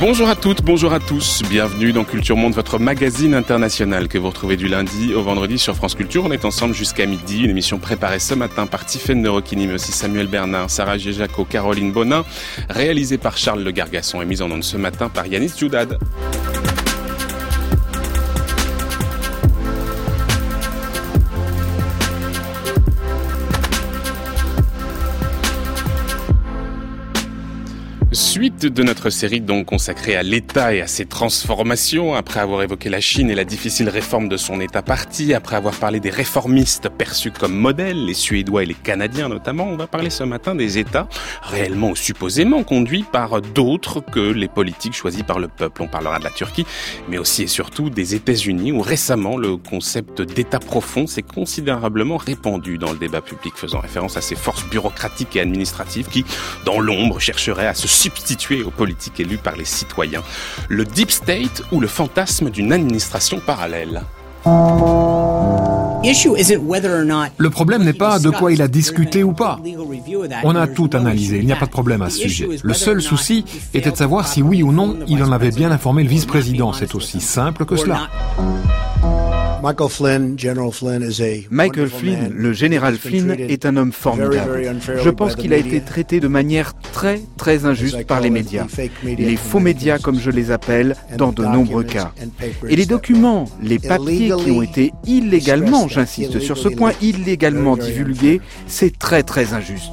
Bonjour à toutes, bonjour à tous. Bienvenue dans Culture Monde, votre magazine international que vous retrouvez du lundi au vendredi sur France Culture. On est ensemble jusqu'à midi. Une émission préparée ce matin par Tiffaine Nerochini, mais aussi Samuel Bernard, Sarah Géjaco, Caroline Bonin, réalisée par Charles Le Gargasson et mise en onde ce matin par Yanis Djoudad. Suite de notre série donc consacrée à l'État et à ses transformations, après avoir évoqué la Chine et la difficile réforme de son État-parti, après avoir parlé des réformistes perçus comme modèles, les Suédois et les Canadiens notamment, on va parler ce matin des États réellement ou supposément conduits par d'autres que les politiques choisis par le peuple. On parlera de la Turquie, mais aussi et surtout des États-Unis, où récemment le concept d'État profond s'est considérablement répandu dans le débat public, faisant référence à ces forces bureaucratiques et administratives qui, dans l'ombre, chercheraient à se substituer aux politiques élues par les citoyens. Le Deep State ou le fantasme d'une administration parallèle. Le problème n'est pas de quoi il a discuté ou pas. On a tout analysé, il n'y a pas de problème à ce sujet. Le seul souci était de savoir si oui ou non il en avait bien informé le vice-président. C'est aussi simple que cela. Michael Flynn, le général Flynn, est un homme formidable. Je pense qu'il a été traité de manière très, très injuste par les médias. Les faux médias, comme je les appelle, dans de nombreux cas. Et les documents, les papiers qui ont été illégalement, j'insiste sur ce point, illégalement divulgués, c'est très, très injuste.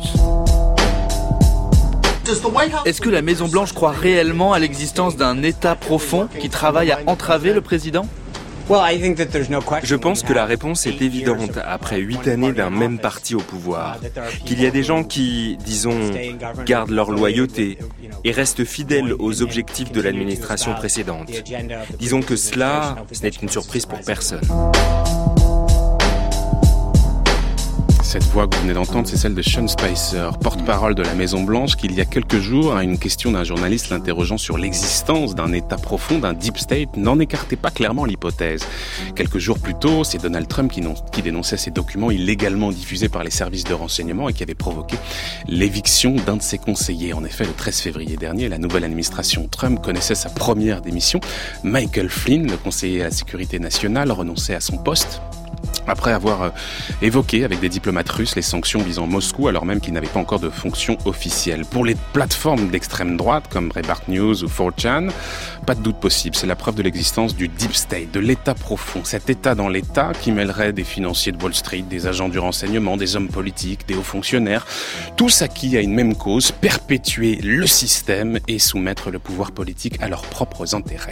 Est-ce que la Maison-Blanche croit réellement à l'existence d'un État profond qui travaille à entraver le président ? Je pense que la réponse est évidente après 8 années d'un même parti au pouvoir. Qu'il y a des gens qui, disons, gardent leur loyauté et restent fidèles aux objectifs de l'administration précédente. Disons que cela, ce n'est une surprise pour personne. Cette voix que vous venez d'entendre, c'est celle de Sean Spicer, porte-parole de la Maison-Blanche, qui il y a quelques jours, à une question d'un journaliste l'interrogeant sur l'existence d'un État profond, d'un Deep State, n'en écartait pas clairement l'hypothèse. Quelques jours plus tôt, c'est Donald Trump qui dénonçait ces documents illégalement diffusés par les services de renseignement et qui avait provoqué l'éviction d'un de ses conseillers. En effet, le 13 février dernier, la nouvelle administration Trump connaissait sa première démission. Michael Flynn, le conseiller à la sécurité nationale, renonçait à son poste après avoir évoqué avec des diplomates russes les sanctions visant Moscou alors même qu'il n'avait pas encore de fonction officielle. Pour les plateformes d'extrême droite comme Breitbart News ou 4chan, pas de doute possible, c'est la preuve de l'existence du Deep State, de l'État profond, cet État dans l'État qui mêlerait des financiers de Wall Street, des agents du renseignement, des hommes politiques, des hauts fonctionnaires, tous acquis à une même cause, perpétuer le système et soumettre le pouvoir politique à leurs propres intérêts.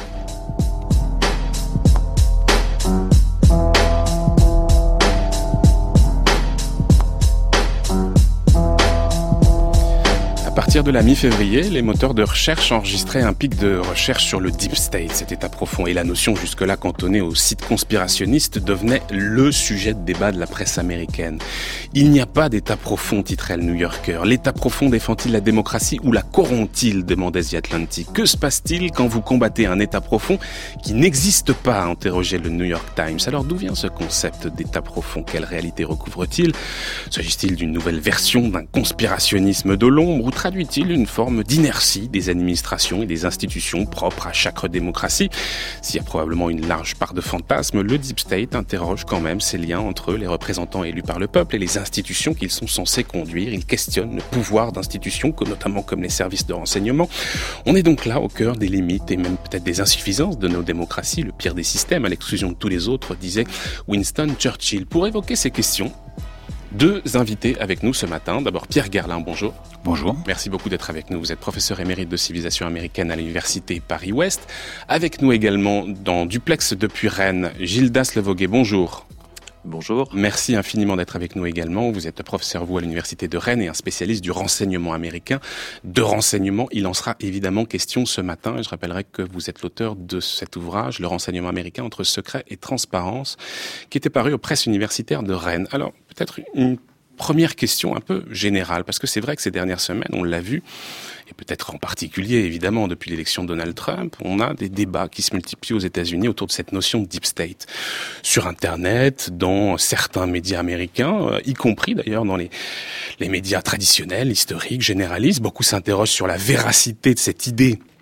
À partir de la mi-février, les moteurs de recherche enregistraient un pic de recherche sur le Deep State, cet État profond, et la notion jusque-là cantonnée aux sites conspirationnistes devenait le sujet de débat de la presse américaine. Il n'y a pas d'État profond, titrait le New Yorker. L'État profond défend-il la démocratie ou la corrompt-il, demandait The Atlantic. Que se passe-t-il quand vous combattez un État profond qui n'existe pas, interrogeait le New York Times. Alors d'où vient ce concept d'État profond? Quelle réalité recouvre-t-il? S'agit-il d'une nouvelle version d'un conspirationnisme de l'ombre ou traduit-il une forme d'inertie des administrations et des institutions propres à chaque démocratie? S'il y a probablement une large part de fantasme, le Deep State interroge quand même ces liens entre les représentants élus par le peuple et les institutions qu'ils sont censés conduire. Il questionne le pouvoir d'institutions, notamment comme les services de renseignement. On est donc là au cœur des limites et même peut-être des insuffisances de nos démocraties, le pire des systèmes à l'exclusion de tous les autres, disait Winston Churchill. Pour évoquer ces questions, deux invités avec nous ce matin. D'abord Pierre Gerlin, bonjour. Bonjour. Merci beaucoup d'être avec nous. Vous êtes professeur émérite de civilisation américaine à l'université Paris-Ouest. Avec nous également dans Duplex depuis Rennes, Gildas Levoguet, bonjour. Bonjour. Merci infiniment d'être avec nous également. Vous êtes professeur, vous, à l'université de Rennes et un spécialiste du renseignement américain. De renseignement, il en sera évidemment question ce matin. Et je rappellerai que vous êtes l'auteur de cet ouvrage, Le renseignement américain entre secret et transparence, qui était paru aux presses universitaires de Rennes. Alors, peut-être une première question un peu générale, parce que c'est vrai que ces dernières semaines, on l'a vu, et peut-être en particulier, évidemment, depuis l'élection de Donald Trump, on a des débats qui se multiplient aux États-Unis autour de cette notion de Deep State. Sur Internet, dans certains médias américains, y compris d'ailleurs dans les médias traditionnels, historiques, généralistes, beaucoup s'interrogent sur la véracité de cette idée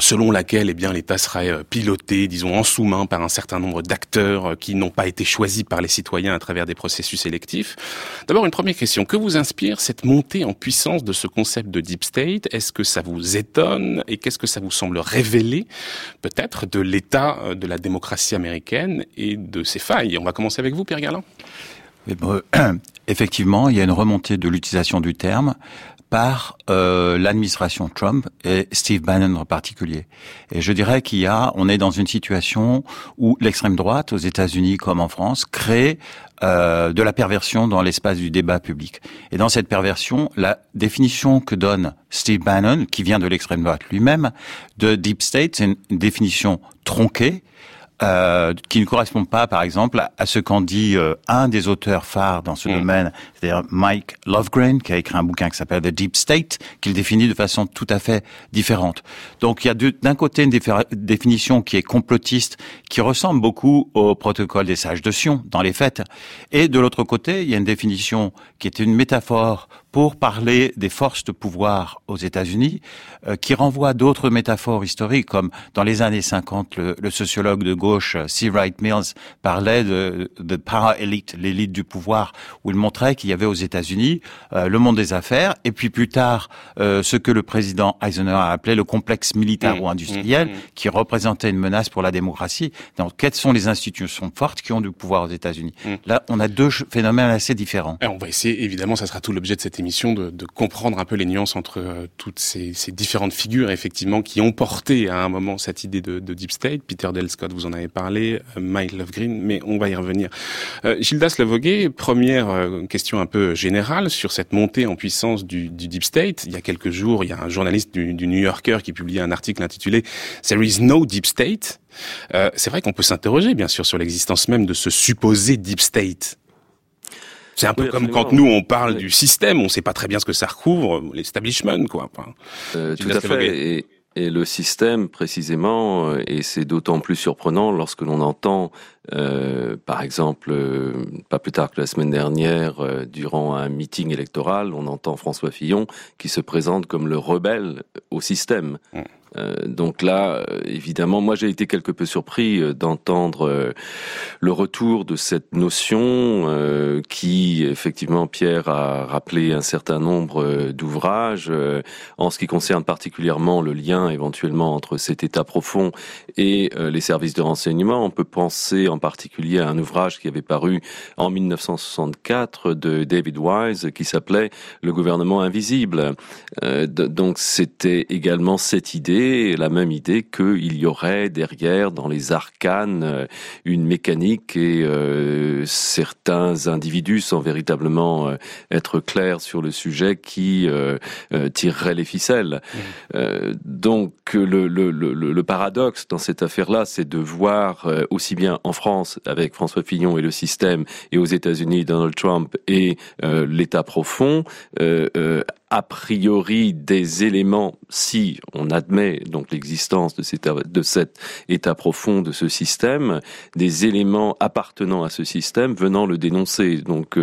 selon laquelle l'État serait piloté, disons, en sous-main par un certain nombre d'acteurs qui n'ont pas été choisis par les citoyens à travers des processus électifs. D'abord, une première question. Que vous inspire cette montée en puissance de ce concept de Deep State? Est-ce que ça vous étonne? Et qu'est-ce que ça vous semble révéler, peut-être, de l'état de la démocratie américaine et de ses failles? On va commencer avec vous, Pierre Garland. Effectivement, il y a une remontée de l'utilisation du terme par l'administration Trump et Steve Bannon en particulier. Et je dirais on est dans une situation où l'extrême droite, aux États-Unis comme en France, crée de la perversion dans l'espace du débat public. Et dans cette perversion, la définition que donne Steve Bannon, qui vient de l'extrême droite lui-même, de Deep State, c'est une définition tronquée, qui ne correspond pas, par exemple, à ce qu'en dit un des auteurs phares dans ce domaine, c'est-à-dire Mike Lovegren, qui a écrit un bouquin qui s'appelle The Deep State, qu'il définit de façon tout à fait différente. Donc il y a d'un côté une définition qui est complotiste, qui ressemble beaucoup au protocole des sages de Sion, dans les faits, et de l'autre côté, il y a une définition qui est une métaphore pour parler des forces de pouvoir aux États-Unis, qui renvoie à d'autres métaphores historiques, comme dans les années 50, le sociologue de gauche C. Wright Mills parlait de power elite, l'élite du pouvoir, où il montrait qu'il y avait aux États-Unis le monde des affaires, et puis plus tard ce que le président Eisenhower a appelé le complexe militaro-industriel, qui représentait une menace pour la démocratie. Donc, quelles sont les institutions fortes qui ont du pouvoir aux États-Unis? Là, on a deux phénomènes assez différents. Et on va essayer, évidemment, ça sera tout l'objet de cette émission, de comprendre un peu les nuances entre toutes ces différentes figures, effectivement, qui ont porté à un moment cette idée de Deep State. Peter Dale Scott, vous en avez parlé, Mike Lovegren, mais on va y revenir. Gildas Levogué, première question un peu générale sur cette montée en puissance du Deep State. Il y a quelques jours, il y a un journaliste du New Yorker qui publiait un article intitulé « There is no Deep State ». C'est vrai qu'on peut s'interroger, bien sûr, sur l'existence même de ce supposé Deep State. C'est un peu comme quand nous on parle du système, on sait pas très bien ce que ça recouvre, l'establishment, quoi. Enfin, tout à fait. Et le système, précisément, et c'est d'autant plus surprenant lorsque l'on entend, par exemple, pas plus tard que la semaine dernière, durant un meeting électoral, on entend François Fillon qui se présente comme le rebelle au système. Donc là, évidemment, moi j'ai été quelque peu surpris d'entendre le retour de cette notion qui, effectivement, Pierre a rappelé un certain nombre d'ouvrages en ce qui concerne particulièrement le lien éventuellement entre cet état profond et les services de renseignement. On peut penser en particulier à un ouvrage qui avait paru en 1964 de David Wise qui s'appelait « Le gouvernement invisible ». Donc c'était également cette idée, la même idée qu'il y aurait derrière, dans les arcanes, une mécanique et certains individus, sans véritablement être clairs sur le sujet, qui tireraient les ficelles. Donc le paradoxe dans cette affaire-là, c'est de voir aussi bien en France, avec François Fillon et le système, et aux États-Unis, Donald Trump et l'État profond, a priori des éléments, si on admet donc l'existence de cet état profond de ce système, des éléments appartenant à ce système venant le dénoncer. Donc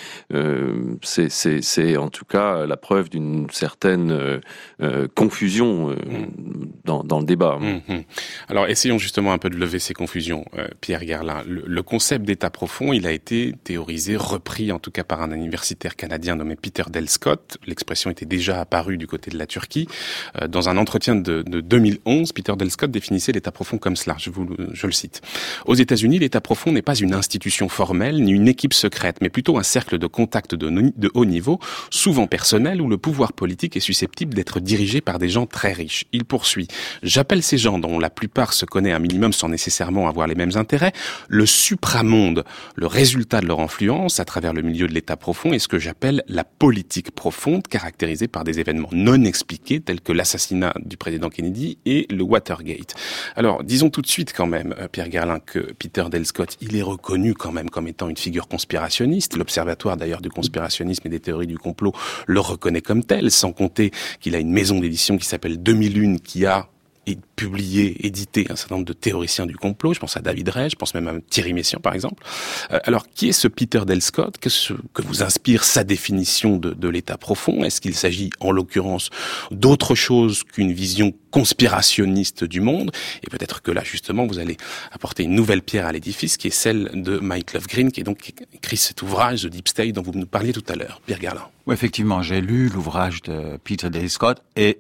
c'est en tout cas la preuve d'une certaine confusion dans le débat. Alors essayons justement un peu de lever ces confusions, Pierre Garland. Le concept d'état profond, il a été théorisé, repris en tout cas par un universitaire canadien nommé Peter Dale Scott. L'expression était déjà apparue du côté de la Turquie. Dans un entretien de 2011, Peter Dale Scott définissait l'état profond comme cela, je le cite. Aux États-Unis, l'état profond n'est pas une institution formelle ni une équipe secrète, mais plutôt un cercle de contact de haut niveau, souvent personnel, où le pouvoir politique est susceptible d'être dirigé par des gens très riches. Il poursuit. J'appelle ces gens, dont la plupart se connaissent un minimum sans nécessairement avoir les mêmes intérêts, le supramonde. Le résultat de leur influence à travers le milieu de l'état profond est ce que j'appelle la politique profonde, caractérisée par des événements non expliqués tels que l'assassinat du président Kennedy et le Watergate. Alors, disons tout de suite quand même, Pierre Garland, que Peter Dale Scott, il est reconnu quand même comme étant une figure conspirationniste. L'Observatoire d'ailleurs du conspirationnisme et des théories du complot le reconnaît comme tel, sans compter qu'il a une maison d'édition qui s'appelle 2001 qui a publié, édité un certain nombre de théoriciens du complot. Je pense à David Ray, je pense même à Thierry Messiaen, par exemple. Alors, qui est ce Peter Dale Scott? Qu'est-ce que vous inspire sa définition de l'état profond? Est-ce qu'il s'agit, en l'occurrence, d'autre chose qu'une vision conspirationniste du monde? Et peut-être que là, justement, vous allez apporter une nouvelle pierre à l'édifice, qui est celle de Mike Love Green, qui est donc écrit cet ouvrage, The Deep State, dont vous nous parliez tout à l'heure. Pierre Garlin. Oui, effectivement, j'ai lu l'ouvrage de Peter Dale Scott et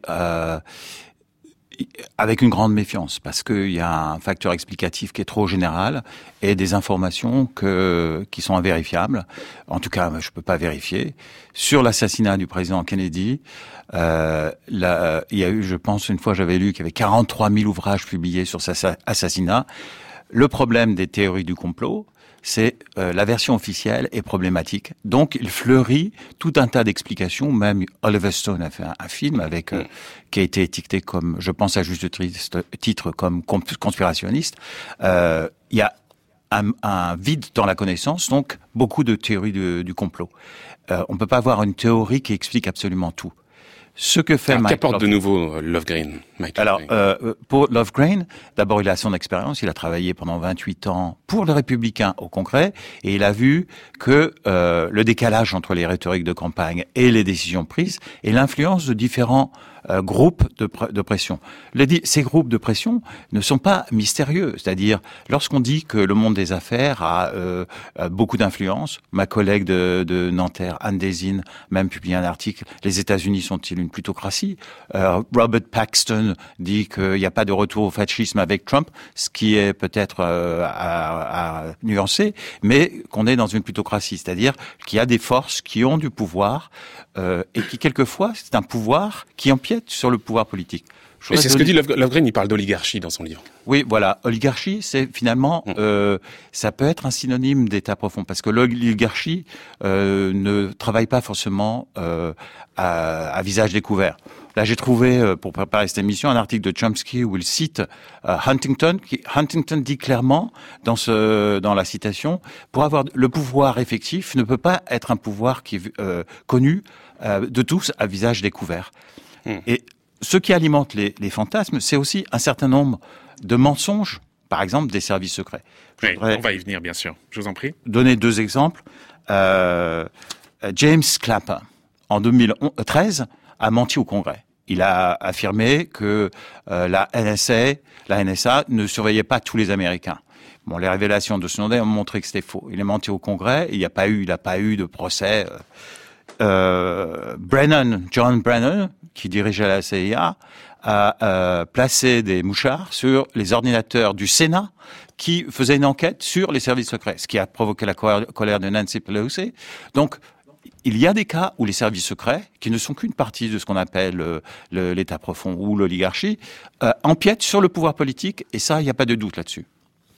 avec une grande méfiance, parce qu'il y a un facteur explicatif qui est trop général et des informations qui sont invérifiables. En tout cas, je peux pas vérifier. Sur l'assassinat du président Kennedy, il y a eu, je pense, une fois j'avais lu qu'il y avait 43 000 ouvrages publiés sur cet assassinat. Le problème des théories du complot, c'est la version officielle est problématique. Donc, il fleurit tout un tas d'explications. Même Oliver Stone a fait un film avec qui a été étiqueté comme, je pense à juste titre, comme conspirationniste. Il y a un vide dans la connaissance, donc beaucoup de théories du complot. On peut pas avoir une théorie qui explique absolument tout. Ce que fait Mike qu'apporte de nouveau Love Green, Mike? Alors, pour Love Green, d'abord, il a son expérience. Il a travaillé pendant 28 ans pour les Républicains au Congrès, et il a vu que le décalage entre les rhétoriques de campagne et les décisions prises et l'influence de différents groupes de pression. Ces groupes de pression ne sont pas mystérieux. C'est-à-dire, lorsqu'on dit que le monde des affaires a beaucoup d'influence, ma collègue de Nanterre, Anne Desine, même publié un article, les États-Unis sont-ils une plutocratie? Robert Paxton dit qu'il n'y a pas de retour au fascisme avec Trump, ce qui est peut-être à nuancer, mais qu'on est dans une plutocratie. C'est-à-dire qu'il y a des forces qui ont du pouvoir et qui, quelquefois, c'est un pouvoir qui empiète sur le pouvoir politique. Et c'est ce que dit Love Green, il parle d'oligarchie dans son livre. Oui, voilà. Oligarchie, c'est finalement, ça peut être un synonyme d'état profond, parce que l'oligarchie ne travaille pas forcément à visage découvert. Là, j'ai trouvé, pour préparer cette émission, un article de Chomsky où il cite Huntington. Huntington dit clairement, dans la citation, pour avoir le pouvoir effectif ne peut pas être un pouvoir qui est connu de tous à visage découvert. Et ce qui alimente les fantasmes, c'est aussi un certain nombre de mensonges, par exemple des services secrets. Oui, on va y venir, bien sûr. Je vous en prie. Donner 2 exemples. James Clapper, en 2013, a menti au Congrès. Il a affirmé que la NSA ne surveillait pas tous les Américains. Bon, les révélations de Snowden ont montré que c'était faux. Il a menti au Congrès. Il n'a pas eu de procès. John Brennan, qui dirigeait la CIA, a placé des mouchards sur les ordinateurs du Sénat qui faisaient une enquête sur les services secrets, ce qui a provoqué la colère de Nancy Pelosi. Donc, il y a des cas où les services secrets, qui ne sont qu'une partie de ce qu'on appelle l'état profond ou l'oligarchie, empiètent sur le pouvoir politique, et ça, il n'y a pas de doute là-dessus.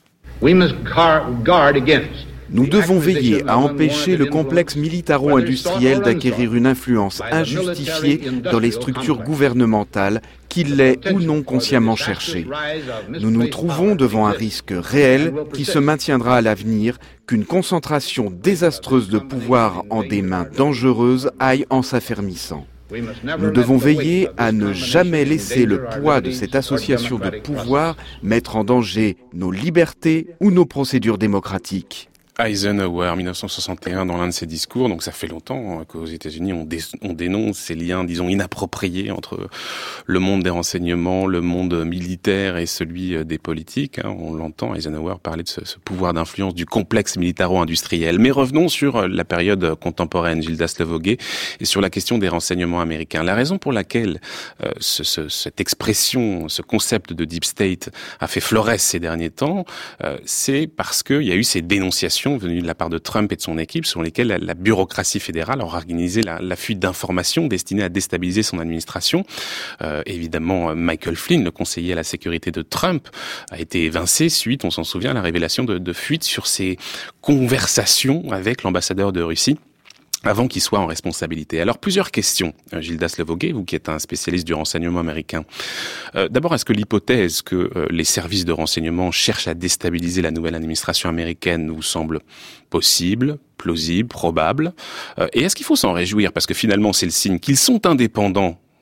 Nous devons veiller à empêcher le complexe militaro-industriel d'acquérir une influence injustifiée dans les structures gouvernementales, qu'il l'ait ou non consciemment cherchée. Nous nous trouvons devant un risque réel qui se maintiendra à l'avenir, qu'une concentration désastreuse de pouvoir en des mains dangereuses aille en s'affermissant. Nous devons veiller à ne jamais laisser le poids de cette association de pouvoir mettre en danger nos libertés ou nos procédures démocratiques. Eisenhower, 1961, dans l'un de ses discours, donc ça fait longtemps qu'aux États-Unis on dénonce ces liens, disons, inappropriés entre le monde des renseignements, le monde militaire et celui des politiques. On l'entend, Eisenhower parler de ce pouvoir d'influence du complexe militaro-industriel. Mais revenons sur la période contemporaine, Gildas Levogué, et sur la question des renseignements américains. La raison pour laquelle cette expression, ce concept de Deep State a fait florès ces derniers temps, c'est parce qu'il y a eu ces dénonciations venues de la part de Trump et de son équipe, sur lesquelles la bureaucratie fédérale a organisé la fuite d'informations destinées à déstabiliser son administration. Évidemment, Michael Flynn, le conseiller à la sécurité de Trump, a été évincé suite, on s'en souvient, à la révélation de fuites sur ses conversations avec l'ambassadeur de Russie avant qu'il soit en responsabilité. Alors, plusieurs questions, Gildas Levogué, vous qui êtes un spécialiste du renseignement américain. D'abord, est-ce que l'hypothèse que les services de renseignement cherchent à déstabiliser la nouvelle administration américaine vous semble possible, plausible, probable? Et est-ce qu'il faut s'en réjouir? Parce que finalement, c'est le signe qu'ils sont indépendants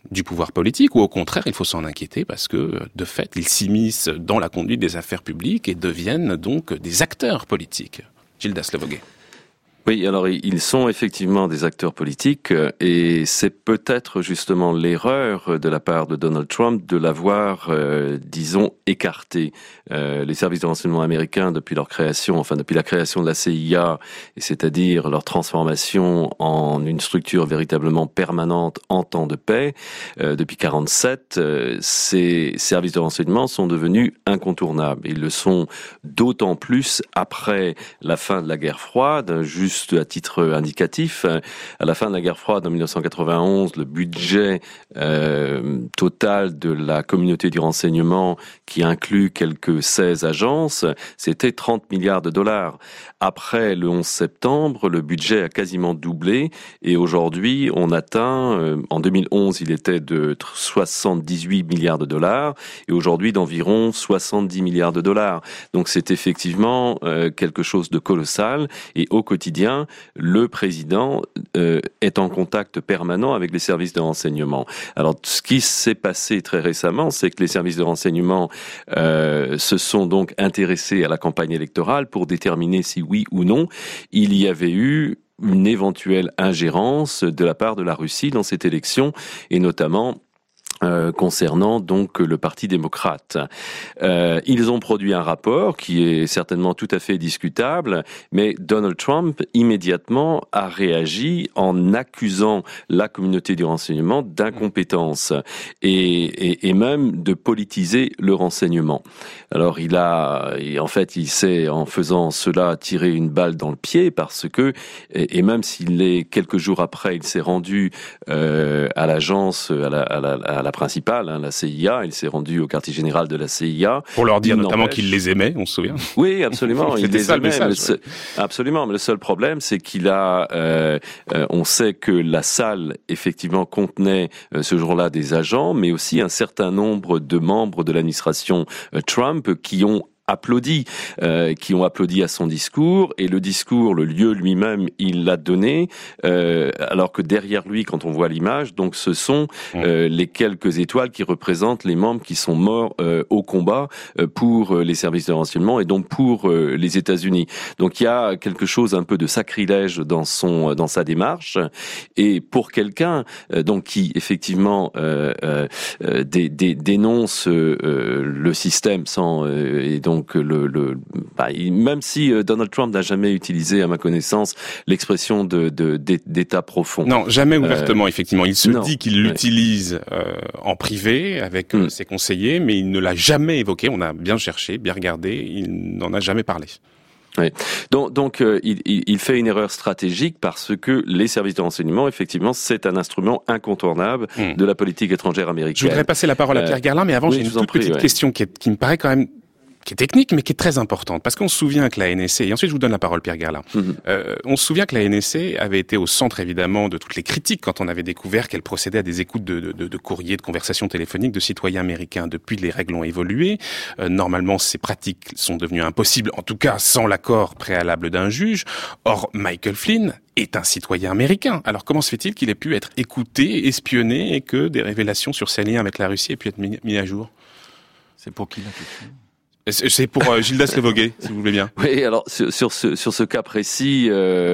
du pouvoir politique, ou au contraire, il faut s'en inquiéter parce que, de fait, ils s'immiscent dans la conduite des affaires publiques et deviennent donc des acteurs politiques. Gildas Levogé. Oui, alors ils sont effectivement des acteurs politiques et c'est peut-être justement l'erreur de la part de Donald Trump de l'avoir, disons, écarté. Les services de renseignement américains, depuis leur création, depuis la création de la CIA, et c'est-à-dire leur transformation en une structure véritablement permanente en temps de paix, depuis 1947, ces services de renseignement sont devenus incontournables. Ils le sont d'autant plus après la fin de la guerre froide. Juste à titre indicatif, à la fin de la guerre froide en 1991, le budget total de la communauté du renseignement, qui inclut quelques 16 agences, c'était 30 milliards de dollars. Après le 11 septembre, le budget a quasiment doublé et aujourd'hui, on atteint, en 2011, il était de 78 milliards de dollars et aujourd'hui d'environ 70 milliards de dollars. Donc c'est effectivement quelque chose de colossal et au quotidien, le président est en contact permanent avec les services de renseignement. Alors, ce qui s'est passé très récemment, c'est que les services de renseignement se sont donc intéressés à la campagne électorale pour déterminer si oui ou non il y avait eu une éventuelle ingérence de la part de la Russie dans cette élection, et notamment concernant donc le Parti démocrate. Ils ont produit un rapport qui est certainement tout à fait discutable, mais Donald Trump immédiatement a réagi en accusant la communauté du renseignement d'incompétence et même de politiser le renseignement. Alors il s'est en faisant cela tiré une balle dans le pied parce que, et même quelques jours après, il s'est rendu à l'agence, à la principale, la CIA, il s'est rendu au quartier général de la CIA. Pour leur dire notamment qu'il les aimait, on se souvient. Oui, absolument, il les aimait. Absolument, mais le seul problème, c'est qu'il a, on sait que la salle, effectivement, contenait ce jour-là des agents, mais aussi un certain nombre de membres de l'administration Trump qui ont applaudi à son discours, et le discours, le lieu lui-même, il l'a donné, alors que derrière lui, quand on voit l'image, donc ce sont les quelques étoiles qui représentent les membres qui sont morts au combat pour les services de renseignement et donc pour les États-Unis. Donc il y a quelque chose un peu de sacrilège dans sa démarche, et pour quelqu'un donc qui effectivement dénonce le système et donc même si Donald Trump n'a jamais utilisé, à ma connaissance, l'expression d'État profond. Non, jamais ouvertement, effectivement. Il se dit qu'il l'utilise en privé avec ses conseillers, mais il ne l'a jamais évoqué. On a bien cherché, bien regardé, il n'en a jamais parlé. Oui. Donc il fait une erreur stratégique parce que les services de renseignement, effectivement, c'est un instrument incontournable de la politique étrangère américaine. Je voudrais passer la parole à Pierre Garlin, mais avant, j'ai une toute petite question qui me paraît quand même qui est technique, mais qui est très importante, parce qu'on se souvient que la NSC, et ensuite je vous donne la parole, Pierre Garlin, on se souvient que la NSC avait été au centre, évidemment, de toutes les critiques quand on avait découvert qu'elle procédait à des écoutes de courriers, de conversations téléphoniques de citoyens américains. Depuis, les règles ont évolué. Normalement, ces pratiques sont devenues impossibles, en tout cas sans l'accord préalable d'un juge. Or, Michael Flynn est un citoyen américain. Alors comment se fait-il qu'il ait pu être écouté, espionné, et que des révélations sur ses liens avec la Russie aient pu être mis à jour? C'est pour qui la question? C'est pour Gildas Levogé, si vous voulez bien. Oui, alors sur ce cas précis,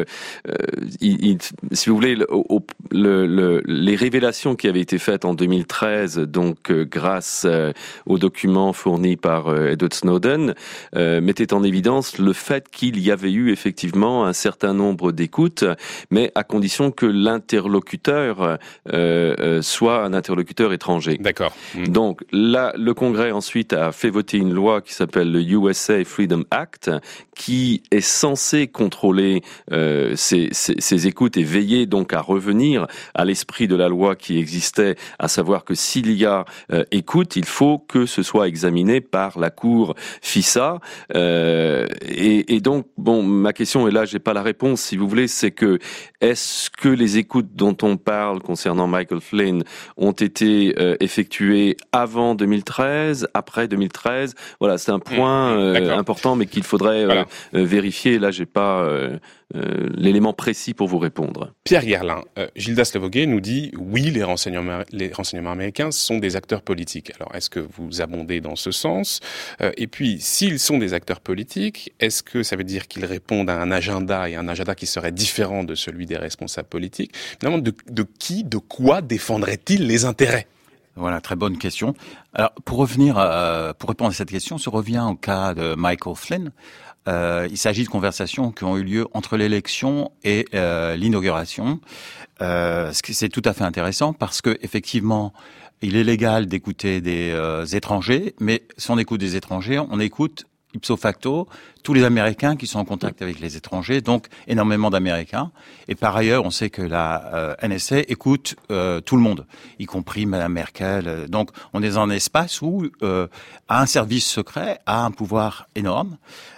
si vous voulez, les révélations qui avaient été faites en 2013, donc grâce aux documents fournis par Edward Snowden, mettaient en évidence le fait qu'il y avait eu effectivement un certain nombre d'écoutes, mais à condition que l'interlocuteur soit un interlocuteur étranger. D'accord. Donc là, le Congrès ensuite a fait voter une loi qui s'appelle le USA Freedom Act, qui est censé contrôler ces écoutes et veiller donc à revenir à l'esprit de la loi qui existait, à savoir que s'il y a écoute, il faut que ce soit examiné par la Cour FISA. Et donc, bon, ma question, et là j'ai pas la réponse, si vous voulez, c'est que est-ce que les écoutes dont on parle concernant Michael Flynn ont été effectuées avant 2013, après 2013? Voilà, c'est un point important, mais qu'il faudrait vérifier. Là, j'ai pas l'élément précis pour vous répondre. Pierre Guerlin, Gildas Levoguet nous dit oui, les renseignements américains sont des acteurs politiques. Alors, est-ce que vous abondez dans ce sens ? Et puis, s'ils sont des acteurs politiques, est-ce que ça veut dire qu'ils répondent à un agenda et un agenda qui serait différent de celui des responsables politiques ? Finalement, de qui, de quoi défendraient-ils les intérêts ? Voilà, très bonne question. Alors, pour répondre à cette question, se revient au cas de Michael Flynn. Il s'agit de conversations qui ont eu lieu entre l'élection et l'inauguration. C'est tout à fait intéressant parce que effectivement, il est légal d'écouter des étrangers, mais si on écoute des étrangers, on écoute ipso facto tous les Américains qui sont en contact avec les étrangers, donc énormément d'Américains. Et par ailleurs, on sait que la NSA écoute tout le monde, y compris Madame Merkel. Donc, on est dans un espace où un service secret a un pouvoir énorme.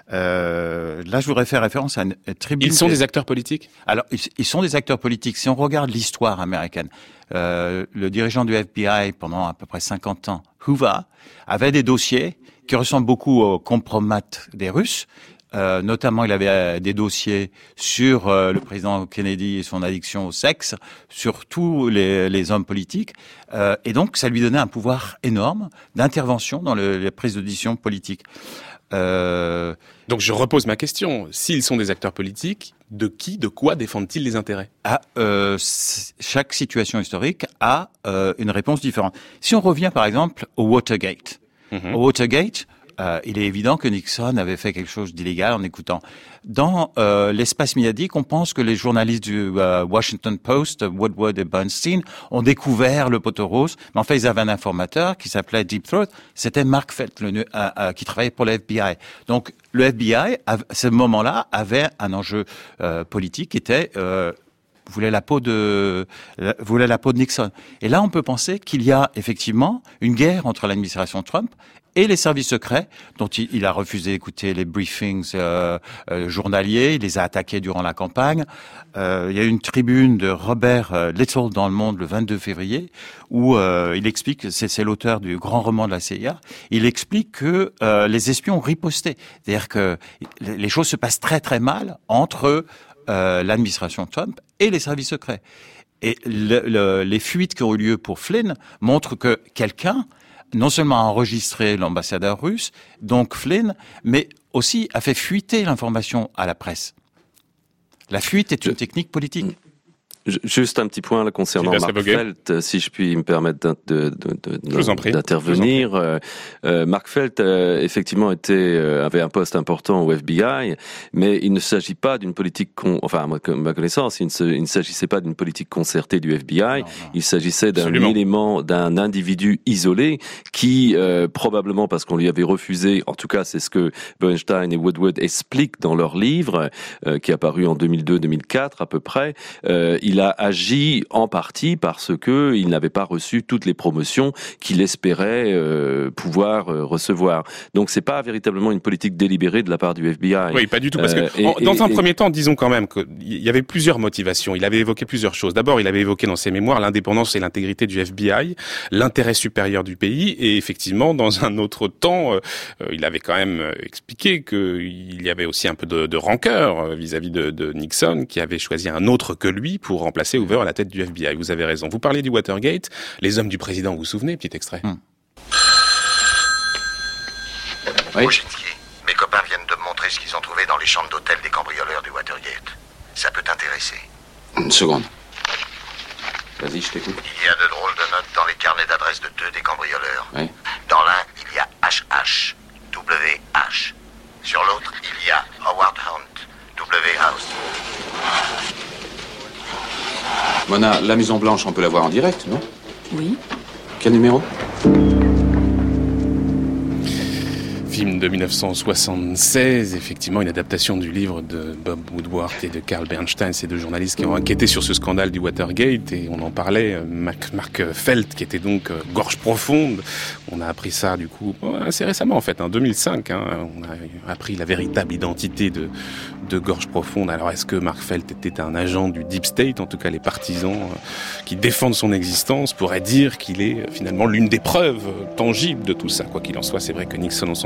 Là, je voudrais faire référence à une tribune. Ils sont des acteurs politiques ? Alors, ils sont des acteurs politiques. Si on regarde l'histoire américaine, le dirigeant du FBI pendant à peu près 50 ans, Hoover, avait des dossiers qui ressemblent beaucoup au compromat des Russes. Notamment, il avait des dossiers sur le président Kennedy et son addiction au sexe, sur tous les hommes politiques. Et donc, ça lui donnait un pouvoir énorme d'intervention dans les prises de décision politiques. Donc, je repose ma question. S'ils sont des acteurs politiques, de qui, de quoi défendent-ils les intérêts ? Chaque situation historique a une réponse différente. Si on revient, par exemple, au Watergate. Au Watergate, il est évident que Nixon avait fait quelque chose d'illégal en écoutant. Dans l'espace médiatique, on pense que les journalistes du Washington Post, Woodward et Bernstein, ont découvert le poteau rose. Mais en fait, ils avaient un informateur qui s'appelait Deep Throat. C'était Mark Felt, qui travaillait pour le FBI. Donc, le FBI, à ce moment-là, avait un enjeu politique qui était... voulait la peau de Nixon. Et là, on peut penser qu'il y a effectivement une guerre entre l'administration Trump et les services secrets, dont il a refusé d'écouter les briefings journaliers, il les a attaqués durant la campagne. Il y a une tribune de Robert Little dans Le Monde le 22 février, où il explique, c'est l'auteur du grand roman de la CIA, il explique que les espions ont riposté. C'est-à-dire que les choses se passent très très mal entre l'administration Trump et les services secrets. Et les fuites qui ont eu lieu pour Flynn montrent que quelqu'un non seulement a enregistré l'ambassadeur russe, donc Flynn, mais aussi a fait fuiter l'information à la presse. La fuite est une technique politique. Juste un petit point là, concernant Mark Felt, si je puis me permettre d'intervenir. Mark Felt effectivement avait un poste important au FBI, mais il ne s'agit pas d'une politique à ma connaissance, il ne s'agissait pas d'une politique concertée du FBI. Non. Il s'agissait d'un d'un individu isolé qui probablement parce qu'on lui avait refusé, en tout cas c'est ce que Bernstein et Woodward expliquent dans leur livre qui est apparu en 2002-2004 à peu près. Il a agi en partie parce que il n'avait pas reçu toutes les promotions qu'il espérait pouvoir recevoir. Donc c'est pas véritablement une politique délibérée de la part du FBI. Oui, pas du tout, parce que dans un premier temps, disons quand même qu'il y avait plusieurs motivations. Il avait évoqué plusieurs choses. D'abord, il avait évoqué dans ses mémoires l'indépendance et l'intégrité du FBI, l'intérêt supérieur du pays, et effectivement, dans un autre temps, il avait quand même expliqué qu'il y avait aussi un peu de rancœur vis-à-vis de Nixon, qui avait choisi un autre que lui pour remplacer Hoover à la tête du FBI. Vous avez raison. Vous parlez du Watergate, les hommes du président, vous vous souvenez, petit extrait. Oui. Wojcicki, mes copains viennent de me montrer ce qu'ils ont trouvé dans les chambres d'hôtel des cambrioleurs du Watergate. Ça peut t'intéresser. Une seconde. Vas-y, je t'écoute. Il y a de drôles de notes dans les carnets d'adresse de deux des cambrioleurs. Oui. Dans l'un, il y a HH, WH. Sur l'autre, il y a Howard Hunt, W House. Mona, la Maison Blanche, on peut la voir en direct, non? Oui. Quel numéro? Film de 1976, effectivement une adaptation du livre de Bob Woodward et de Carl Bernstein, ces deux journalistes qui ont enquêté sur ce scandale du Watergate, et on en parlait, Mark Felt, qui était donc gorge profonde. On a appris ça du coup assez récemment en fait, en 2005, on a appris la véritable identité de gorge profonde. Alors est-ce que Mark Felt était un agent du Deep State? En tout cas les partisans qui défendent son existence pourraient dire qu'il est finalement l'une des preuves tangibles de tout ça. Quoi qu'il en soit, c'est vrai que Nixon, on s'en souvient,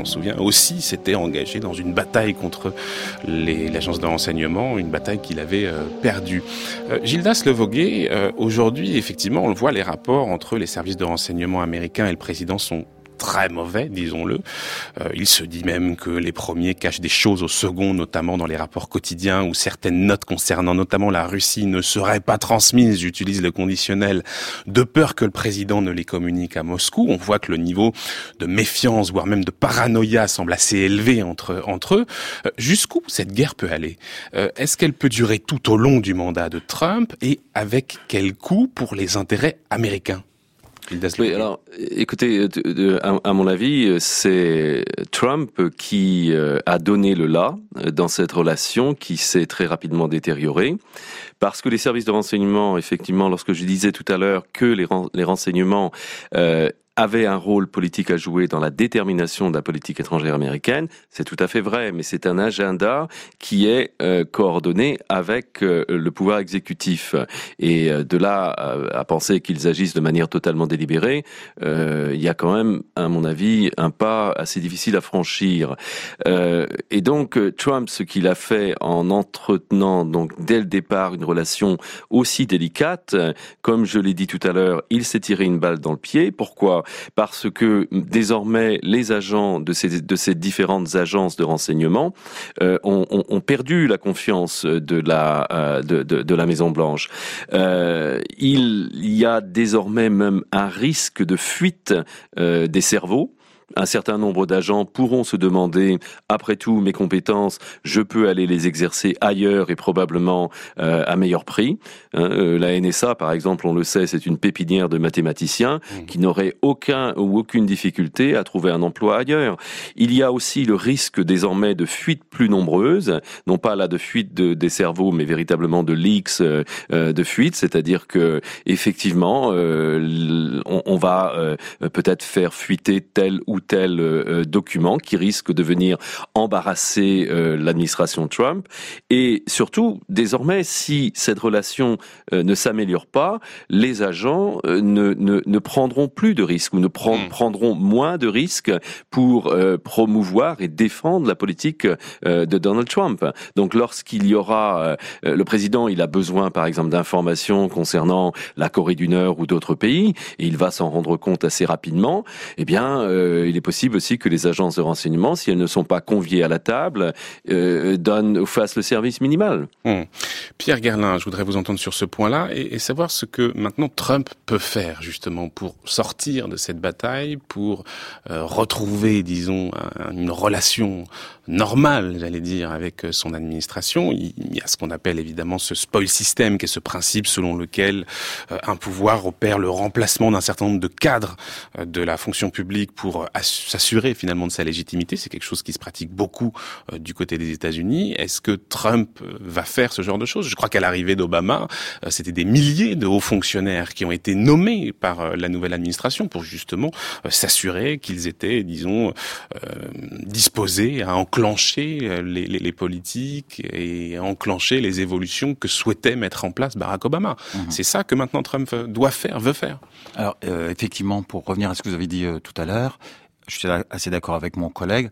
aussi s'était engagé dans une bataille contre l'agence de renseignement, une bataille qu'il avait perdue. Gildas Levogué, aujourd'hui, effectivement, on le voit, les rapports entre les services de renseignement américains et le président sont très mauvais, disons-le. Il se dit même que les premiers cachent des choses aux seconds, notamment dans les rapports quotidiens, où certaines notes concernant notamment la Russie ne seraient pas transmises, j'utilise le conditionnel, de peur que le président ne les communique à Moscou. On voit que le niveau de méfiance, voire même de paranoïa, semble assez élevé entre eux. Jusqu'où cette guerre peut aller ? Est-ce qu'elle peut durer tout au long du mandat de Trump, et avec quel coût pour les intérêts américains ? Oui, alors, écoutez, à mon avis, c'est Trump qui a donné le là dans cette relation qui s'est très rapidement détériorée, parce que les services de renseignement, effectivement, lorsque je disais tout à l'heure que les renseignements avait un rôle politique à jouer dans la détermination de la politique étrangère américaine, c'est tout à fait vrai, mais c'est un agenda qui est coordonné avec le pouvoir exécutif. Et de là à penser qu'ils agissent de manière totalement délibérée, il y a quand même, à mon avis, un pas assez difficile à franchir. Et donc, Trump, ce qu'il a fait en entretenant donc dès le départ une relation aussi délicate, comme je l'ai dit tout à l'heure, il s'est tiré une balle dans le pied. Pourquoi ? Parce que désormais les agents de ces différentes agences de renseignement ont perdu la confiance de la Maison Blanche. Il y a désormais même un risque de fuite des cerveaux. Un certain nombre d'agents pourront se demander, après tout, mes compétences, je peux aller les exercer ailleurs et probablement à meilleur prix. La NSA, par exemple, on le sait, c'est une pépinière de mathématiciens qui n'auraient aucune difficulté à trouver un emploi ailleurs. Il y a aussi le risque désormais de fuites plus nombreuses, non pas là de fuite des cerveaux, mais véritablement de leaks de fuites, c'est-à-dire que effectivement, on va peut-être faire fuiter tel ou tel document qui risque de venir embarrasser l'administration Trump. Et surtout, désormais, si cette relation ne s'améliore pas, les agents ne prendront plus de risques ou prendront moins de risques pour promouvoir et défendre la politique de Donald Trump. Donc lorsqu'il y aura... le président, il a besoin, par exemple, d'informations concernant la Corée du Nord ou d'autres pays, et il va s'en rendre compte assez rapidement, eh bien, il est possible aussi que les agences de renseignement, si elles ne sont pas conviées à la table, fassent le service minimal. Pierre Gerlin, je voudrais vous entendre sur ce point-là et savoir ce que maintenant Trump peut faire justement pour sortir de cette bataille, pour retrouver, disons, une relation normale, j'allais dire, avec son administration. Il y a ce qu'on appelle évidemment ce spoil system, qui est ce principe selon lequel un pouvoir opère le remplacement d'un certain nombre de cadres de la fonction publique pour s'assurer finalement de sa légitimité. C'est quelque chose qui se pratique beaucoup du côté des États-Unis. Est-ce que Trump va faire ce genre de choses ? Je crois qu'à l'arrivée d'Obama, c'était des milliers de hauts fonctionnaires qui ont été nommés par la nouvelle administration pour justement s'assurer qu'ils étaient, disons, disposés à enclencher les politiques et à enclencher les évolutions que souhaitait mettre en place Barack Obama. C'est ça que maintenant Trump veut faire. Alors, effectivement, pour revenir à ce que vous avez dit tout à l'heure, je suis assez d'accord avec mon collègue.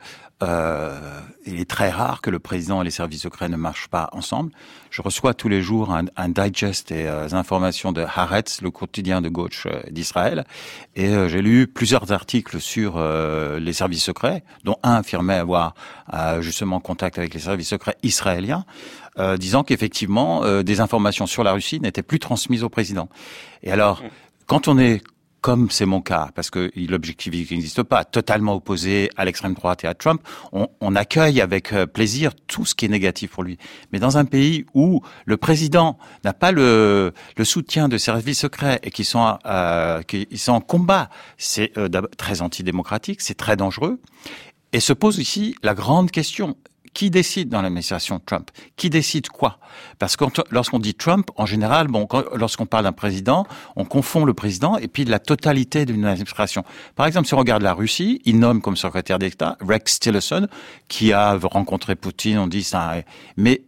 Il est très rare que le président et les services secrets ne marchent pas ensemble. Je reçois tous les jours un digest des informations de Haaretz, le quotidien de gauche d'Israël, et j'ai lu plusieurs articles sur les services secrets, dont un affirmait avoir justement contact avec les services secrets israéliens, disant qu'effectivement des informations sur la Russie n'étaient plus transmises au président. Et alors, quand on est, comme c'est mon cas, parce que l'objectivité n'existe pas, totalement opposé à l'extrême droite et à Trump, on accueille avec plaisir tout ce qui est négatif pour lui. Mais dans un pays où le président n'a pas le soutien de services secrets et qui sont en combat, c'est très antidémocratique, c'est très dangereux. Et se pose ici la grande question. Qui décide dans l'administration Trump ? Qui décide quoi ? Parce que lorsqu'on dit Trump, en général, lorsqu'on parle d'un président, on confond le président et puis la totalité d'une administration. Par exemple, si on regarde la Russie, il nomme comme secrétaire d'État Rex Tillerson, qui a rencontré Poutine, on dit ça. Mais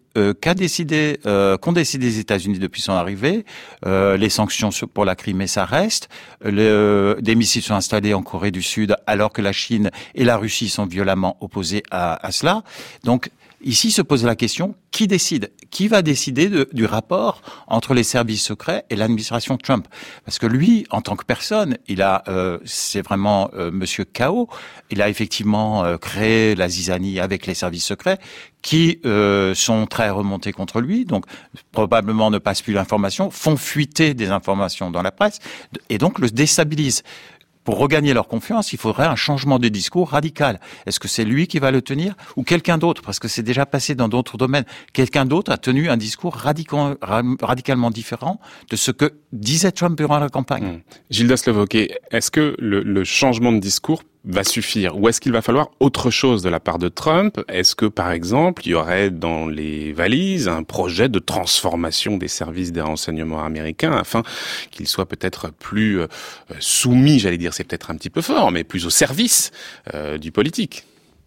qu'ont décidé les États-Unis depuis son arrivée. Les sanctions pour la Crimée, ça reste. Des missiles sont installés en Corée du Sud alors que la Chine et la Russie sont violemment opposées à cela. Donc, ici se pose la question, qui décide ? Qui va décider du rapport entre les services secrets et l'administration Trump ? Parce que lui, en tant que personne, c'est vraiment Monsieur Chaos. Il a effectivement créé la zizanie avec les services secrets qui sont très remontés contre lui, donc probablement ne passent plus l'information, font fuiter des informations dans la presse et donc le déstabilisent. Pour regagner leur confiance, il faudrait un changement de discours radical. Est-ce que c'est lui qui va le tenir ou quelqu'un d'autre ? Parce que c'est déjà passé dans d'autres domaines. Quelqu'un d'autre a tenu un discours radicalement différent de ce que disait Trump durant la campagne. Gilda Slovoké, est-ce que le changement de discours va suffire ou est-ce qu'il va falloir autre chose de la part de Trump ? Est-ce que, par exemple, il y aurait dans les valises un projet de transformation des services des renseignements américains afin qu'ils soient peut-être plus soumis, j'allais dire, c'est peut-être un petit peu fort, mais plus au service du politique ?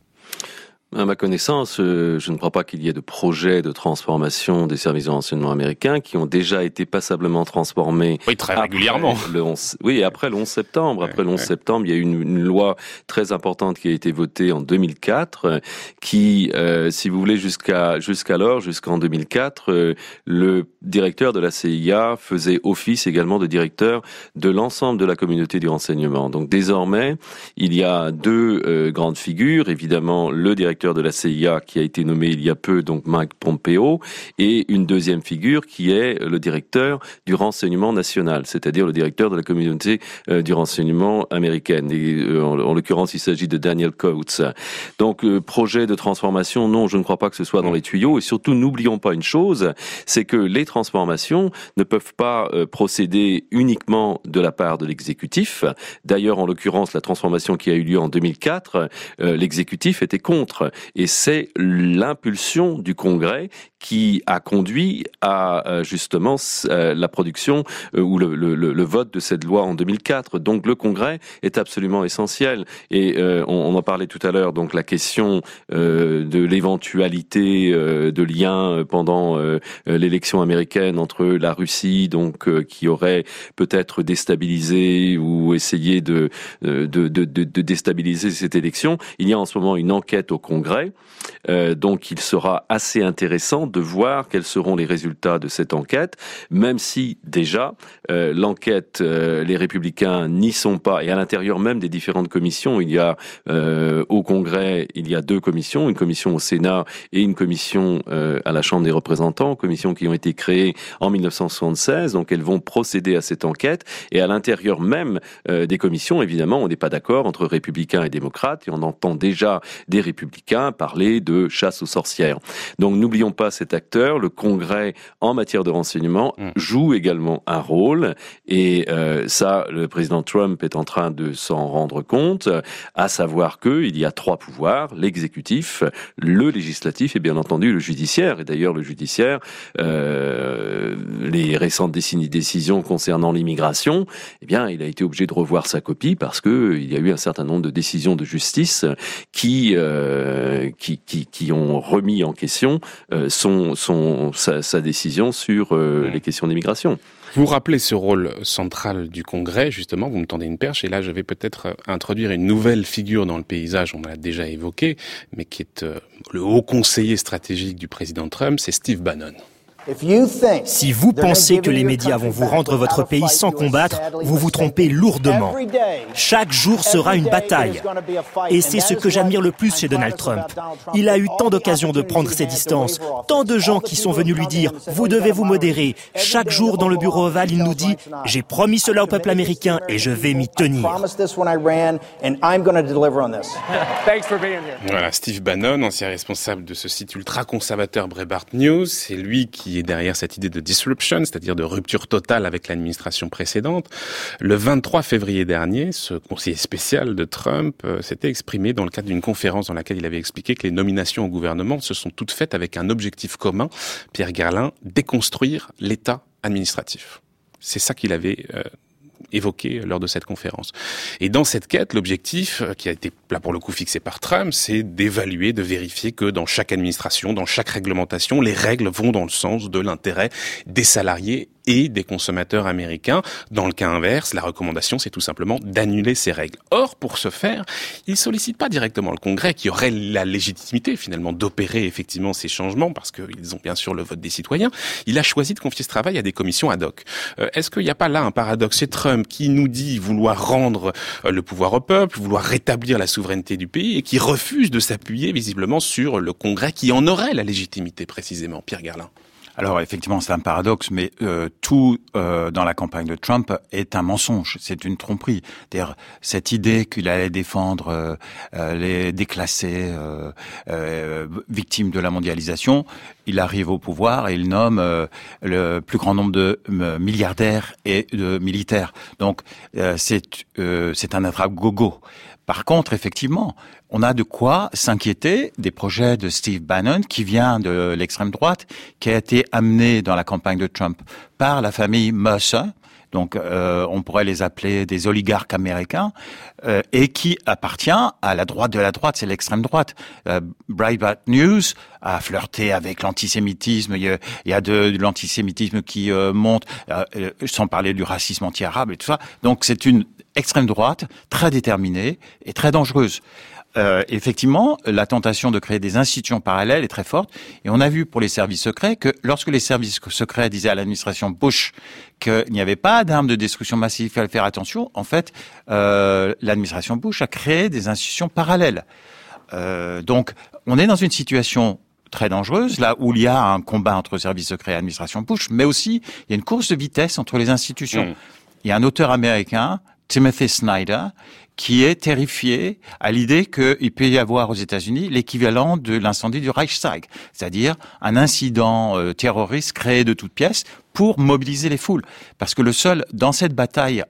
À ma connaissance, je ne crois pas qu'il y ait de projet de transformation des services de renseignement américains qui ont déjà été passablement transformés. Oui, très régulièrement. Après le 11 septembre. Après le 11 septembre, il y a eu une loi très importante qui a été votée en 2004, qui, si vous voulez, jusqu'en 2004, le directeur de la CIA faisait office également de directeur de l'ensemble de la communauté du renseignement. Donc désormais, il y a deux grandes figures, évidemment le directeur de la CIA qui a été nommé il y a peu, donc Mike Pompeo, et une deuxième figure qui est le directeur du renseignement national, c'est-à-dire le directeur de la communauté du renseignement américaine. Et, en l'occurrence, il s'agit de Daniel Coates. Donc, projet de transformation, non, je ne crois pas que ce soit dans les tuyaux. Et surtout, n'oublions pas une chose, c'est que les transformations ne peuvent pas procéder uniquement de la part de l'exécutif. D'ailleurs, en l'occurrence, la transformation qui a eu lieu en 2004, l'exécutif était contre. Et c'est l'impulsion du Congrès qui a conduit à justement la production ou le vote de cette loi en 2004. Donc le Congrès est absolument essentiel. Et on en parlait tout à l'heure, donc la question de l'éventualité de lien pendant l'élection américaine entre la Russie, donc qui aurait peut-être déstabilisé ou essayé de déstabiliser cette élection. Il y a en ce moment une enquête au Congrès, donc il sera assez intéressant de voir quels seront les résultats de cette enquête, même si déjà l'enquête, les républicains n'y sont pas, et à l'intérieur même des différentes commissions, il y a au Congrès, il y a deux commissions, une commission au Sénat et une commission à la Chambre des représentants, commissions qui ont été créées en 1976, donc elles vont procéder à cette enquête, et à l'intérieur même des commissions, évidemment, on n'est pas d'accord entre républicains et démocrates, et on entend déjà des républicains parler de chasse aux sorcières. Donc n'oublions pas cet acteur, le Congrès en matière de renseignement joue également un rôle, et ça, le président Trump est en train de s'en rendre compte, à savoir qu'il y a trois pouvoirs, l'exécutif, le législatif et bien entendu le judiciaire. Et d'ailleurs le judiciaire, les récentes décisions concernant l'immigration, eh bien il a été obligé de revoir sa copie parce que il y a eu un certain nombre de décisions de justice qui ont remis en question sa décision sur les questions d'immigration. Vous rappelez ce rôle central du Congrès, justement, vous me tendez une perche, et là je vais peut-être introduire une nouvelle figure dans le paysage, on l'a déjà évoqué, mais qui est le haut conseiller stratégique du président Trump, c'est Steve Bannon. Si vous pensez que les médias vont vous rendre votre pays sans combattre, vous vous trompez lourdement. Chaque jour sera une bataille. Et c'est ce que j'admire le plus chez Donald Trump. Il a eu tant d'occasions de prendre ses distances, tant de gens qui sont venus lui dire « Vous devez vous modérer ». Chaque jour dans le bureau ovale, il nous dit « J'ai promis cela au peuple américain et je vais m'y tenir ». Voilà, Steve Bannon, ancien responsable de ce site ultra-conservateur Breitbart News, c'est lui qui est derrière cette idée de disruption, c'est-à-dire de rupture totale avec l'administration précédente. Le 23 février dernier, ce conseiller spécial de Trump s'était exprimé dans le cadre d'une conférence dans laquelle il avait expliqué que les nominations au gouvernement se sont toutes faites avec un objectif commun, Pierre Gerlin, déconstruire l'État administratif. C'est ça qu'il avait évoquée lors de cette conférence. Et dans cette quête, l'objectif, qui a été là pour le coup fixé par Trump, c'est d'évaluer, de vérifier que dans chaque administration, dans chaque réglementation, les règles vont dans le sens de l'intérêt des salariés et des consommateurs américains. Dans le cas inverse, la recommandation, c'est tout simplement d'annuler ces règles. Or, pour ce faire, il sollicite pas directement le Congrès, qui aurait la légitimité, finalement, d'opérer effectivement ces changements, parce qu'ils ont bien sûr le vote des citoyens. Il a choisi de confier ce travail à des commissions ad hoc. Est-ce qu'il n'y a pas là un paradoxe chez Trump, qui nous dit vouloir rendre le pouvoir au peuple, vouloir rétablir la souveraineté du pays, et qui refuse de s'appuyer visiblement sur le Congrès, qui en aurait la légitimité, précisément, Pierre Garlin? Alors effectivement, c'est un paradoxe, mais tout dans la campagne de Trump est un mensonge, c'est une tromperie. C'est-à-dire, cette idée qu'il allait défendre les déclassés victimes de la mondialisation, il arrive au pouvoir et il nomme le plus grand nombre de milliardaires et de militaires. Donc c'est un attrape-gogo. Par contre, effectivement, on a de quoi s'inquiéter des projets de Steve Bannon, qui vient de l'extrême droite, qui a été amené dans la campagne de Trump par la famille Mercer. Donc, on pourrait les appeler des oligarques américains, et qui appartient à la droite de la droite, c'est l'extrême droite. Breitbart News a flirté avec l'antisémitisme. Il y a de l'antisémitisme qui monte, sans parler du racisme anti-arabe et tout ça. Donc, c'est une extrême droite très déterminée et très dangereuse. Effectivement, la tentation de créer des institutions parallèles est très forte. Et on a vu pour les services secrets que lorsque les services secrets disaient à l'administration Bush qu'il n'y avait pas d'armes de destruction massive, il fallait faire attention, en fait, l'administration Bush a créé des institutions parallèles. Donc, on est dans une situation très dangereuse, là où il y a un combat entre services secrets et administration Bush, mais aussi il y a une course de vitesse entre les institutions. Il y a un auteur américain, Timothy Snyder, qui est terrifié à l'idée qu'il peut y avoir aux États-Unis l'équivalent de l'incendie du Reichstag, c'est-à-dire un incident terroriste créé de toutes pièces pour mobiliser les foules. Parce que le seul, dans cette bataille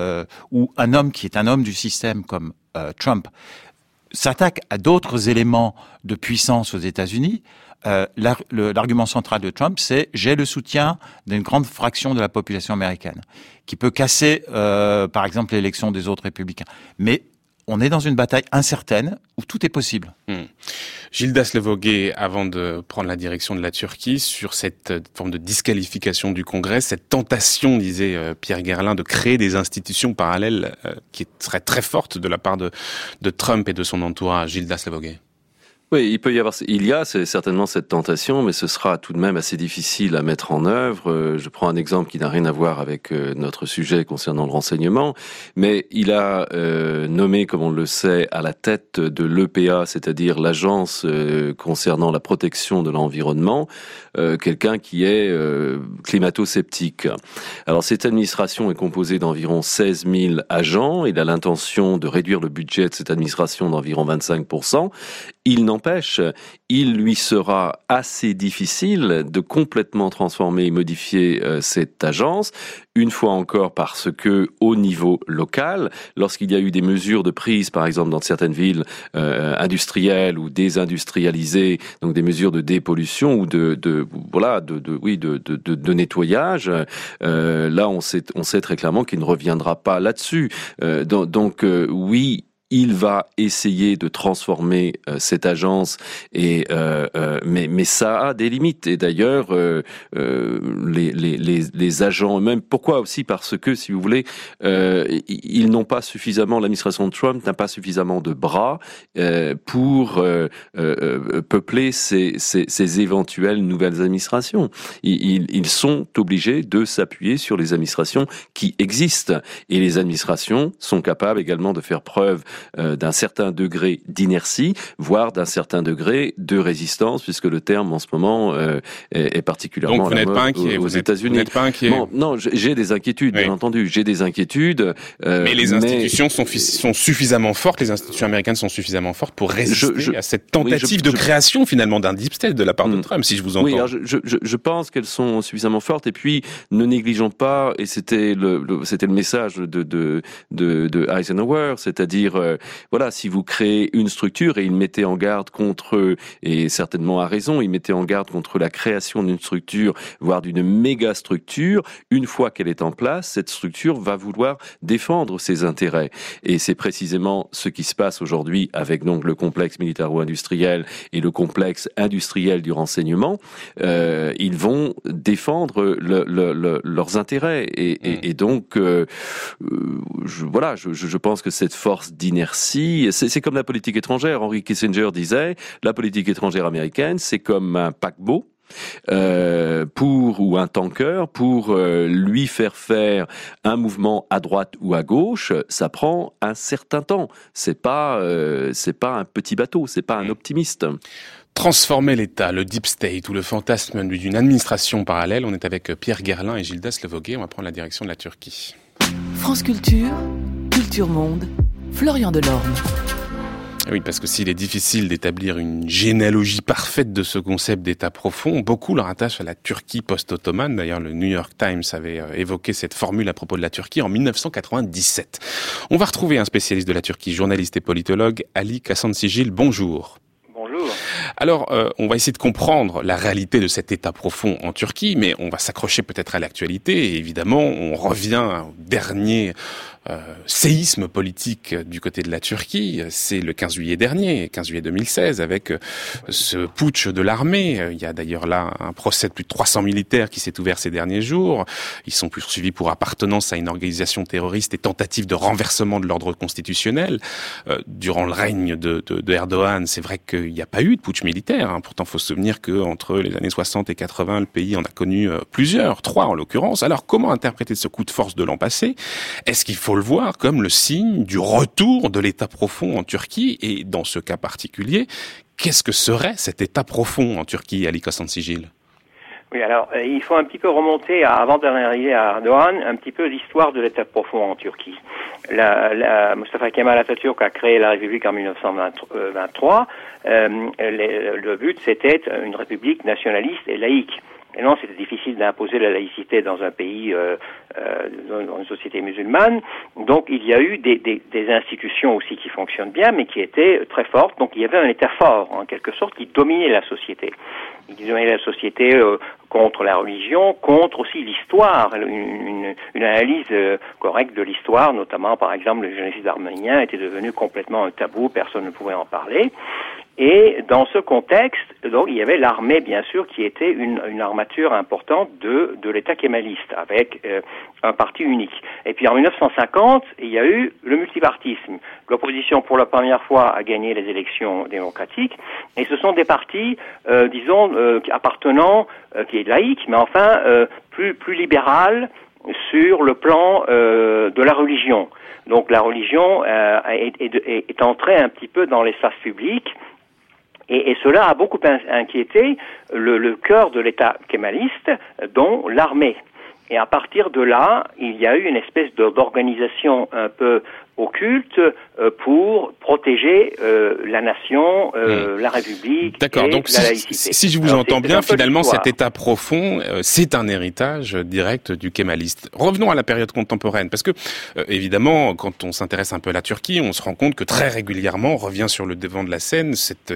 où un homme qui est un homme du système comme Trump s'attaque à d'autres éléments de puissance aux États-Unis, l'argument central de Trump, c'est « j'ai le soutien d'une grande fraction de la population américaine » qui peut casser, par exemple, l'élection des autres républicains. Mais on est dans une bataille incertaine où tout est possible. Gildas Levogué, avant de prendre la direction de la Turquie, sur cette forme de disqualification du Congrès, cette tentation, disait Pierre Garlin, de créer des institutions parallèles qui serait très forte de la part de Trump et de son entourage. Gildas Levogué. Oui, il y a certainement cette tentation, mais ce sera tout de même assez difficile à mettre en œuvre. Je prends un exemple qui n'a rien à voir avec notre sujet concernant le renseignement, mais il a nommé, comme on le sait, à la tête de l'EPA, c'est-à-dire l'agence concernant la protection de l'environnement, quelqu'un qui est climato-sceptique. Alors cette administration est composée d'environ 16 000 agents. Il a l'intention de réduire le budget de cette administration d'environ 25%. Il n'empêche, il lui sera assez difficile de complètement transformer et modifier cette agence, une fois encore parce que au niveau local, lorsqu'il y a eu des mesures de prise, par exemple dans certaines villes industrielles ou désindustrialisées, donc des mesures de dépollution ou de nettoyage, là on sait très clairement qu'il ne reviendra pas là-dessus. Donc oui. Il va essayer de transformer cette agence, mais ça a des limites. Et d'ailleurs, les agents eux-mêmes, pourquoi aussi? Parce que, si vous voulez, ils n'ont pas suffisamment, l'administration de Trump n'a pas suffisamment de bras pour peupler ces éventuelles nouvelles administrations. Ils sont obligés de s'appuyer sur les administrations qui existent. Et les administrations sont capables également de faire preuve d'un certain degré d'inertie, voire d'un certain degré de résistance, puisque le terme en ce moment est particulièrement donc vous n'êtes pas inquiet aux États-Unis. Vous n'êtes pas inquiet. Non, j'ai des inquiétudes, bien entendu. J'ai des inquiétudes. Mais les institutions sont suffisamment fortes, les institutions américaines sont suffisamment fortes pour résister à cette tentative de création finalement d'un deep state de la part de Trump, si je vous entends. Oui, alors je pense qu'elles sont suffisamment fortes. Et puis ne négligeons pas, et c'était le message de Eisenhower, c'est-à-dire voilà, si vous créez une structure, et il mettait en garde contre, et certainement à raison, il mettait en garde contre la création d'une structure, voire d'une méga structure. Une fois qu'elle est en place, cette structure va vouloir défendre ses intérêts. Et c'est précisément ce qui se passe aujourd'hui avec donc le complexe militaro-industriel et le complexe industriel du renseignement. Ils vont défendre leurs intérêts. Et donc, je pense que cette force d'inertie, c'est comme la politique étrangère. Henry Kissinger disait, la politique étrangère américaine, c'est comme un paquebot. Ou un tanker, pour lui faire un mouvement à droite ou à gauche, ça prend un certain temps. C'est pas un petit bateau, c'est pas un optimiste. Transformer l'État, le deep state ou le fantasme d'une administration parallèle. On est avec Pierre Guerlin et Gildas Levoguet. On va prendre la direction de la Turquie. France Culture, Culture Monde, Florian Delorme. Oui, parce que s'il est difficile d'établir une généalogie parfaite de ce concept d'État profond, beaucoup le rattachent à la Turquie post-ottomane. D'ailleurs, le New York Times avait évoqué cette formule à propos de la Turquie en 1997. On va retrouver un spécialiste de la Turquie, journaliste et politologue, Ali Kasansigil. Bonjour. Bonjour. Alors, on va essayer de comprendre la réalité de cet État profond en Turquie, mais on va s'accrocher peut-être à l'actualité. Et évidemment, on revient au dernier séisme politique du côté de la Turquie. C'est le 15 juillet dernier, 15 juillet 2016, avec ce putsch de l'armée. Il y a d'ailleurs là un procès de plus de 300 militaires qui s'est ouvert ces derniers jours. Ils sont poursuivis pour appartenance à une organisation terroriste et tentative de renversement de l'ordre constitutionnel. Durant le règne de Erdogan, c'est vrai qu'il n'y a pas eu de putsch militaire. Pourtant, il faut se souvenir qu'entre les années 60 et 80, le pays en a connu plusieurs, 3 en l'occurrence. Alors, comment interpréter ce coup de force de l'an passé ? Est-ce qu'il faut le voir comme le signe du retour de l'État profond en Turquie? Et dans ce cas particulier, qu'est-ce que serait cet État profond en Turquie, Ali Kasansigil? Oui, alors, il faut un petit peu remonter avant d'arriver à Erdogan, un petit peu l'histoire de l'État profond en Turquie. Mustafa Kemal Atatürk a créé la République en 1923. Le but, c'était une république nationaliste et laïque. Et non, c'était difficile d'imposer la laïcité dans un pays, dans une société musulmane. Donc, il y a eu des institutions aussi qui fonctionnent bien, mais qui étaient très fortes. Donc, il y avait un État fort, en quelque sorte, qui dominait la société. Il dominait la société contre la religion, contre aussi l'histoire. Une analyse correcte de l'histoire, notamment, par exemple, le génocide arménien était devenu complètement un tabou, personne ne pouvait en parler. Et dans ce contexte, donc, il y avait l'armée, bien sûr, qui était une armature importante de l'État kémaliste, avec un parti unique. Et puis en 1950, il y a eu le multipartisme. L'opposition, pour la première fois, a gagné les élections démocratiques. Et ce sont des partis, appartenant, qui est laïque, mais enfin plus libéral sur le plan de la religion. Donc la religion est entrée un petit peu dans l'espace public. Et cela a beaucoup inquiété le cœur de l'État kémaliste, dont l'armée. Et à partir de là, il y a eu une espèce d'organisation un peu occulte pour protéger la nation, la République. D'accord, et donc la laïcité. Si je vous entends bien, finalement, cet État profond, c'est un héritage direct du kémaliste. Revenons à la période contemporaine, parce que, évidemment, quand on s'intéresse un peu à la Turquie, on se rend compte que très régulièrement, on revient sur le devant de la scène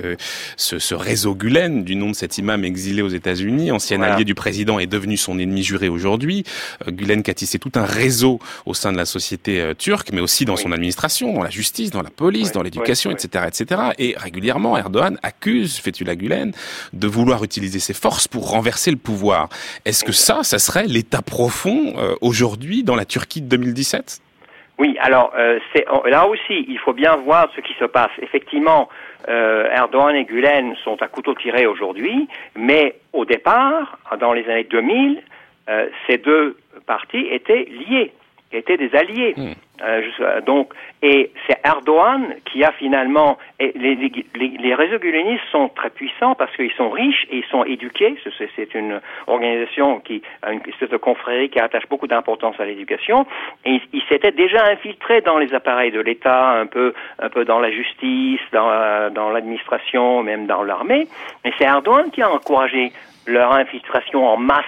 ce réseau Gülen, du nom de cet imam exilé aux États-Unis, ancien allié du président et devenu son ennemi juré aujourd'hui. Gülen qui a tissé tout un réseau au sein de la société turque, mais aussi dans son administration, dans la justice, dans la police, dans l'éducation, etc., etc. Et régulièrement, Erdogan accuse Fethullah Gülen de vouloir utiliser ses forces pour renverser le pouvoir. Est-ce que ça serait l'État profond aujourd'hui dans la Turquie de 2017 ? Oui, alors là aussi, il faut bien voir ce qui se passe. Effectivement, Erdogan et Gülen sont à couteau tiré aujourd'hui, mais au départ, dans les années 2000, ces deux partis étaient liés, étaient des alliés. Et c'est Erdogan qui a finalement... Les réseaux gülenistes sont très puissants parce qu'ils sont riches et ils sont éduqués. C'est une organisation une espèce de confrérie qui attache beaucoup d'importance à l'éducation. Et ils s'étaient déjà infiltrés dans les appareils de l'État, un peu dans la justice, dans l'administration, même dans l'armée. Mais c'est Erdogan qui a encouragé leur infiltration en masse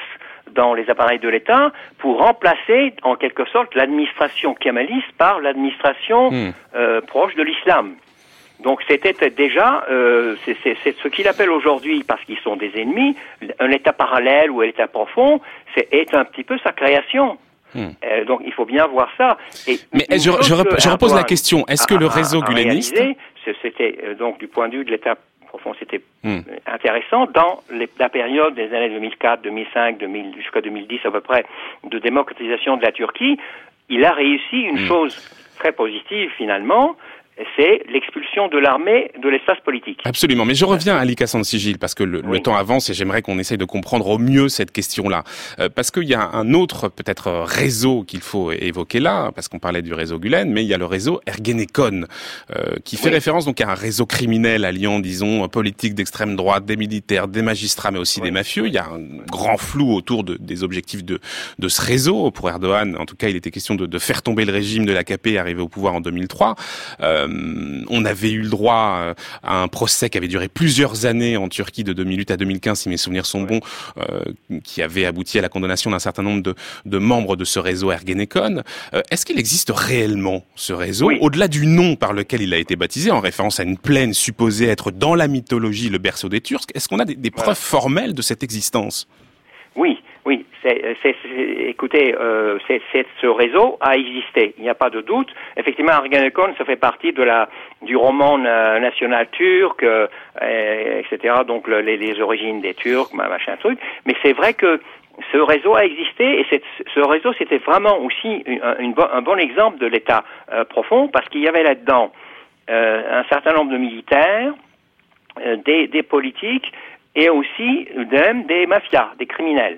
dans les appareils de l'État pour remplacer, en quelque sorte, l'administration kémaliste par l'administration proche de l'islam. Donc c'était déjà, c'est ce qu'il appelle aujourd'hui, parce qu'ils sont des ennemis, un État parallèle ou un État profond, est un petit peu sa création. Donc il faut bien voir ça. Mais je repose la question, est-ce que le réseau guleniste... C'était donc du point de vue de l'État profond, c'était intéressant dans la période des années 2004, 2005, jusqu'à 2010 à peu près, de démocratisation de la Turquie. Il a réussi une chose très positive finalement, c'est l'expulsion de l'armée de l'espace politique. Absolument, mais je reviens à Ali Kassansijil parce que le temps avance et j'aimerais qu'on essaye de comprendre au mieux cette question-là. Parce qu'il y a un autre peut-être réseau qu'il faut évoquer là, parce qu'on parlait du réseau Gülen, mais il y a le réseau Ergenekon, qui fait référence donc à un réseau criminel alliant, disons, politique d'extrême droite, des militaires, des magistrats, mais aussi des mafieux. Il y a un grand flou autour des objectifs de ce réseau. Pour Erdogan, en tout cas, il était question de faire tomber le régime de l'AKP arrivé au pouvoir en 2003. On avait eu le droit à un procès qui avait duré plusieurs années en Turquie de 2008 à 2015, si mes souvenirs sont bons, qui avait abouti à la condamnation d'un certain nombre de membres de ce réseau Ergenekon. Est-ce qu'il existe réellement ce réseau, au-delà du nom par lequel il a été baptisé, en référence à une plaine supposée être dans la mythologie le berceau des Turcs? Est-ce qu'on a des preuves formelles de cette existence? Oui. Écoutez, ce réseau a existé, il n'y a pas de doute. Effectivement, Ergenekon, ça fait partie du roman national turc, etc. Donc les origines des Turcs, machin truc. Mais c'est vrai que ce réseau a existé et ce réseau c'était vraiment aussi un bon exemple de l'État profond parce qu'il y avait là-dedans un certain nombre de militaires, des politiques et aussi même des mafias, des criminels.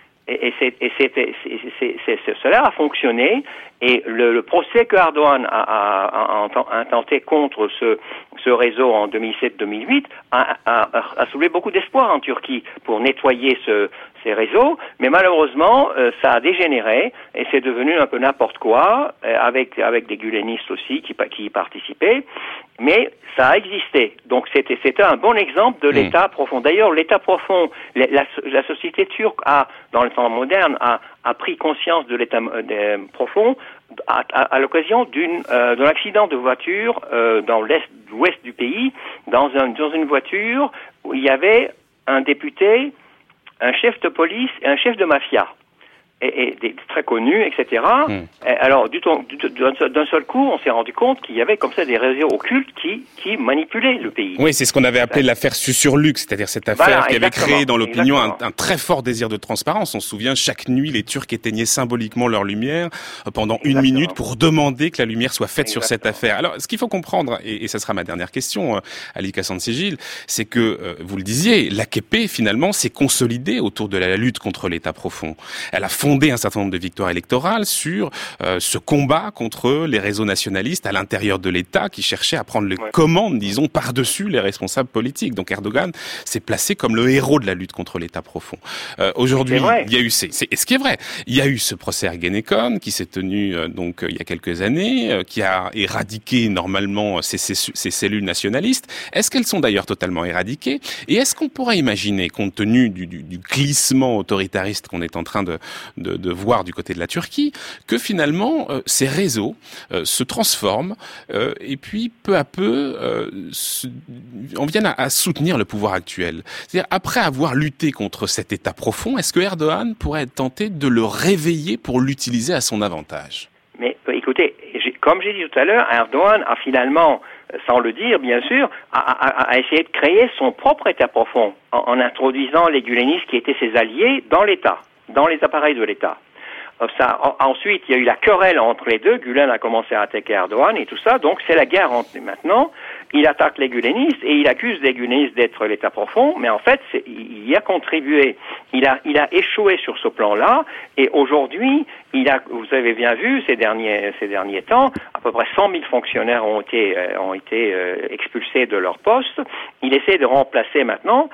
Cela a fonctionné et le procès que Erdogan a intenté contre ce réseau en 2007-2008 a soulevé beaucoup d'espoir en Turquie pour nettoyer ces réseaux, mais malheureusement ça a dégénéré et c'est devenu un peu n'importe quoi avec des gulenistes aussi qui y participaient, mais ça a existé. Donc c'était un bon exemple de l'État profond. D'ailleurs, l'État profond, la société turque dans le temps moderne a pris conscience de l'État profond à l'occasion d'un accident de voiture dans l'ouest du pays, dans une voiture où il y avait un député, un chef de police et un chef de mafia. Et très connus, etc. Alors, d'un seul coup, on s'est rendu compte qu'il y avait comme ça des réseaux occultes qui manipulaient le pays. Oui, c'est ce qu'on avait appelé l'affaire Susurlux, c'est-à-dire cette affaire qui avait créé dans l'opinion un très fort désir de transparence. On se souvient, chaque nuit, les Turcs éteignaient symboliquement leur lumière pendant une minute pour demander que la lumière soit faite sur cette affaire. Alors, ce qu'il faut comprendre, et ça sera ma dernière question, Ali Kassansijil, c'est que, vous le disiez, l'AKP, finalement, s'est consolidée autour de la lutte contre l'État profond. Elle a fondé un certain nombre de victoires électorales sur ce combat contre les réseaux nationalistes à l'intérieur de l'État qui cherchaient à prendre les commandes, disons, par-dessus les responsables politiques. Donc Erdogan s'est placé comme le héros de la lutte contre l'État profond. Aujourd'hui, il y a eu ce qui est vrai, il y a eu ce procès Ergenekon qui s'est tenu donc il y a quelques années, qui a éradiqué normalement ces cellules nationalistes. Est-ce qu'elles sont d'ailleurs totalement éradiquées? Et est-ce qu'on pourrait imaginer, compte tenu du glissement autoritariste qu'on est en train de voir du côté de la Turquie, que finalement ces réseaux se transforment et puis peu à peu on vienne à soutenir le pouvoir actuel. C'est-à-dire, après avoir lutté contre cet État profond, est-ce que Erdogan pourrait être tenté de le réveiller pour l'utiliser à son avantage? Mais écoutez, comme j'ai dit tout à l'heure, Erdogan a finalement, sans le dire bien sûr, a essayé de créer son propre État profond en introduisant les gulenistes qui étaient ses alliés dans l'État, dans les appareils de l'État. Ensuite, il y a eu la querelle entre les deux. Gülen a commencé à attaquer Erdogan et tout ça. Donc, c'est la guerre maintenant. Il attaque les gulenistes et il accuse les gulenistes d'être l'État profond. Mais en fait, il y a contribué. Il a échoué sur ce plan-là. Et aujourd'hui, vous avez bien vu ces derniers temps, à peu près 100 000 fonctionnaires ont été expulsés de leur poste. Il essaie de remplacer maintenant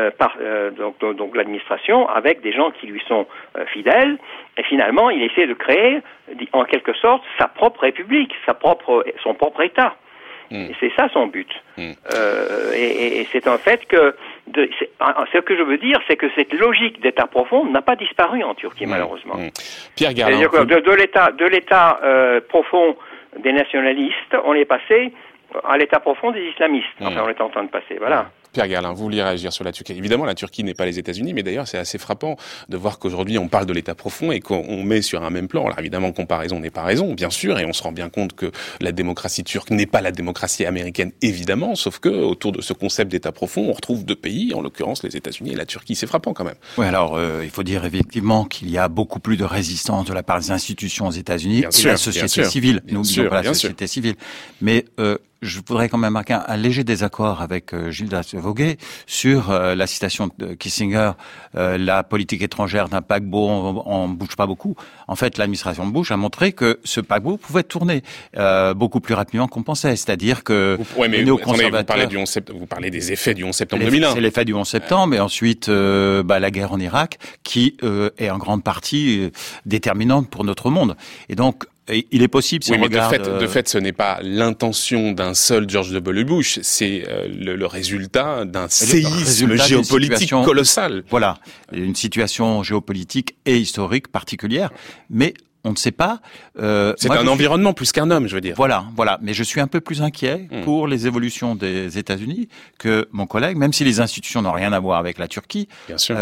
donc l'administration avec des gens qui lui sont fidèles. Et finalement, il essaie de créer, en quelque sorte, sa propre république, son propre État. Et c'est ça son but. Et c'est un fait que ce que je veux dire, c'est que cette logique d'État profond n'a pas disparu en Turquie, malheureusement. Pierre Garland. C'est-à-dire que de l'État profond des nationalistes, on est passé à l'État profond des islamistes. Enfin, on est en train de passer, voilà. Pierre Garland, vous vouliez réagir sur la Turquie. Évidemment, la Turquie n'est pas les États-Unis, mais d'ailleurs, c'est assez frappant de voir qu'aujourd'hui, on parle de l'État profond et qu'on met sur un même plan. Alors évidemment, comparaison n'est pas raison, bien sûr, et on se rend bien compte que la démocratie turque n'est pas la démocratie américaine, évidemment, sauf que autour de ce concept d'État profond, on retrouve deux pays, en l'occurrence les États-Unis et la Turquie. C'est frappant quand même. Oui, alors il faut dire effectivement qu'il y a beaucoup plus de résistance de la part des institutions aux États-Unis et de la société civile. Nous disons pas la société civile, mais je voudrais quand même marquer un léger désaccord avec Gildas Voguet sur la citation de Kissinger, la politique étrangère d'un paquebot, on bouge pas beaucoup. En fait, l'administration de Bush a montré que ce paquebot pouvait tourner beaucoup plus rapidement qu'on pensait. C'est-à-dire que les néoconservateurs... Vous parlez des effets du 11 septembre 2001. C'est l'effet du 11 septembre, et ensuite la guerre en Irak, qui est en grande partie déterminante pour notre monde. Et donc, il est possible, si on regarde... de fait, ce n'est pas l'intention d'un seul George W. Bush, c'est le résultat d'un séisme géopolitique colossal. Voilà, une situation géopolitique et historique particulière, mais on ne sait pas... c'est un environnement plus qu'un homme, je veux dire. Voilà. Mais je suis un peu plus inquiet pour les évolutions des États-Unis que mon collègue, même si les institutions n'ont rien à voir avec la Turquie. Bien sûr.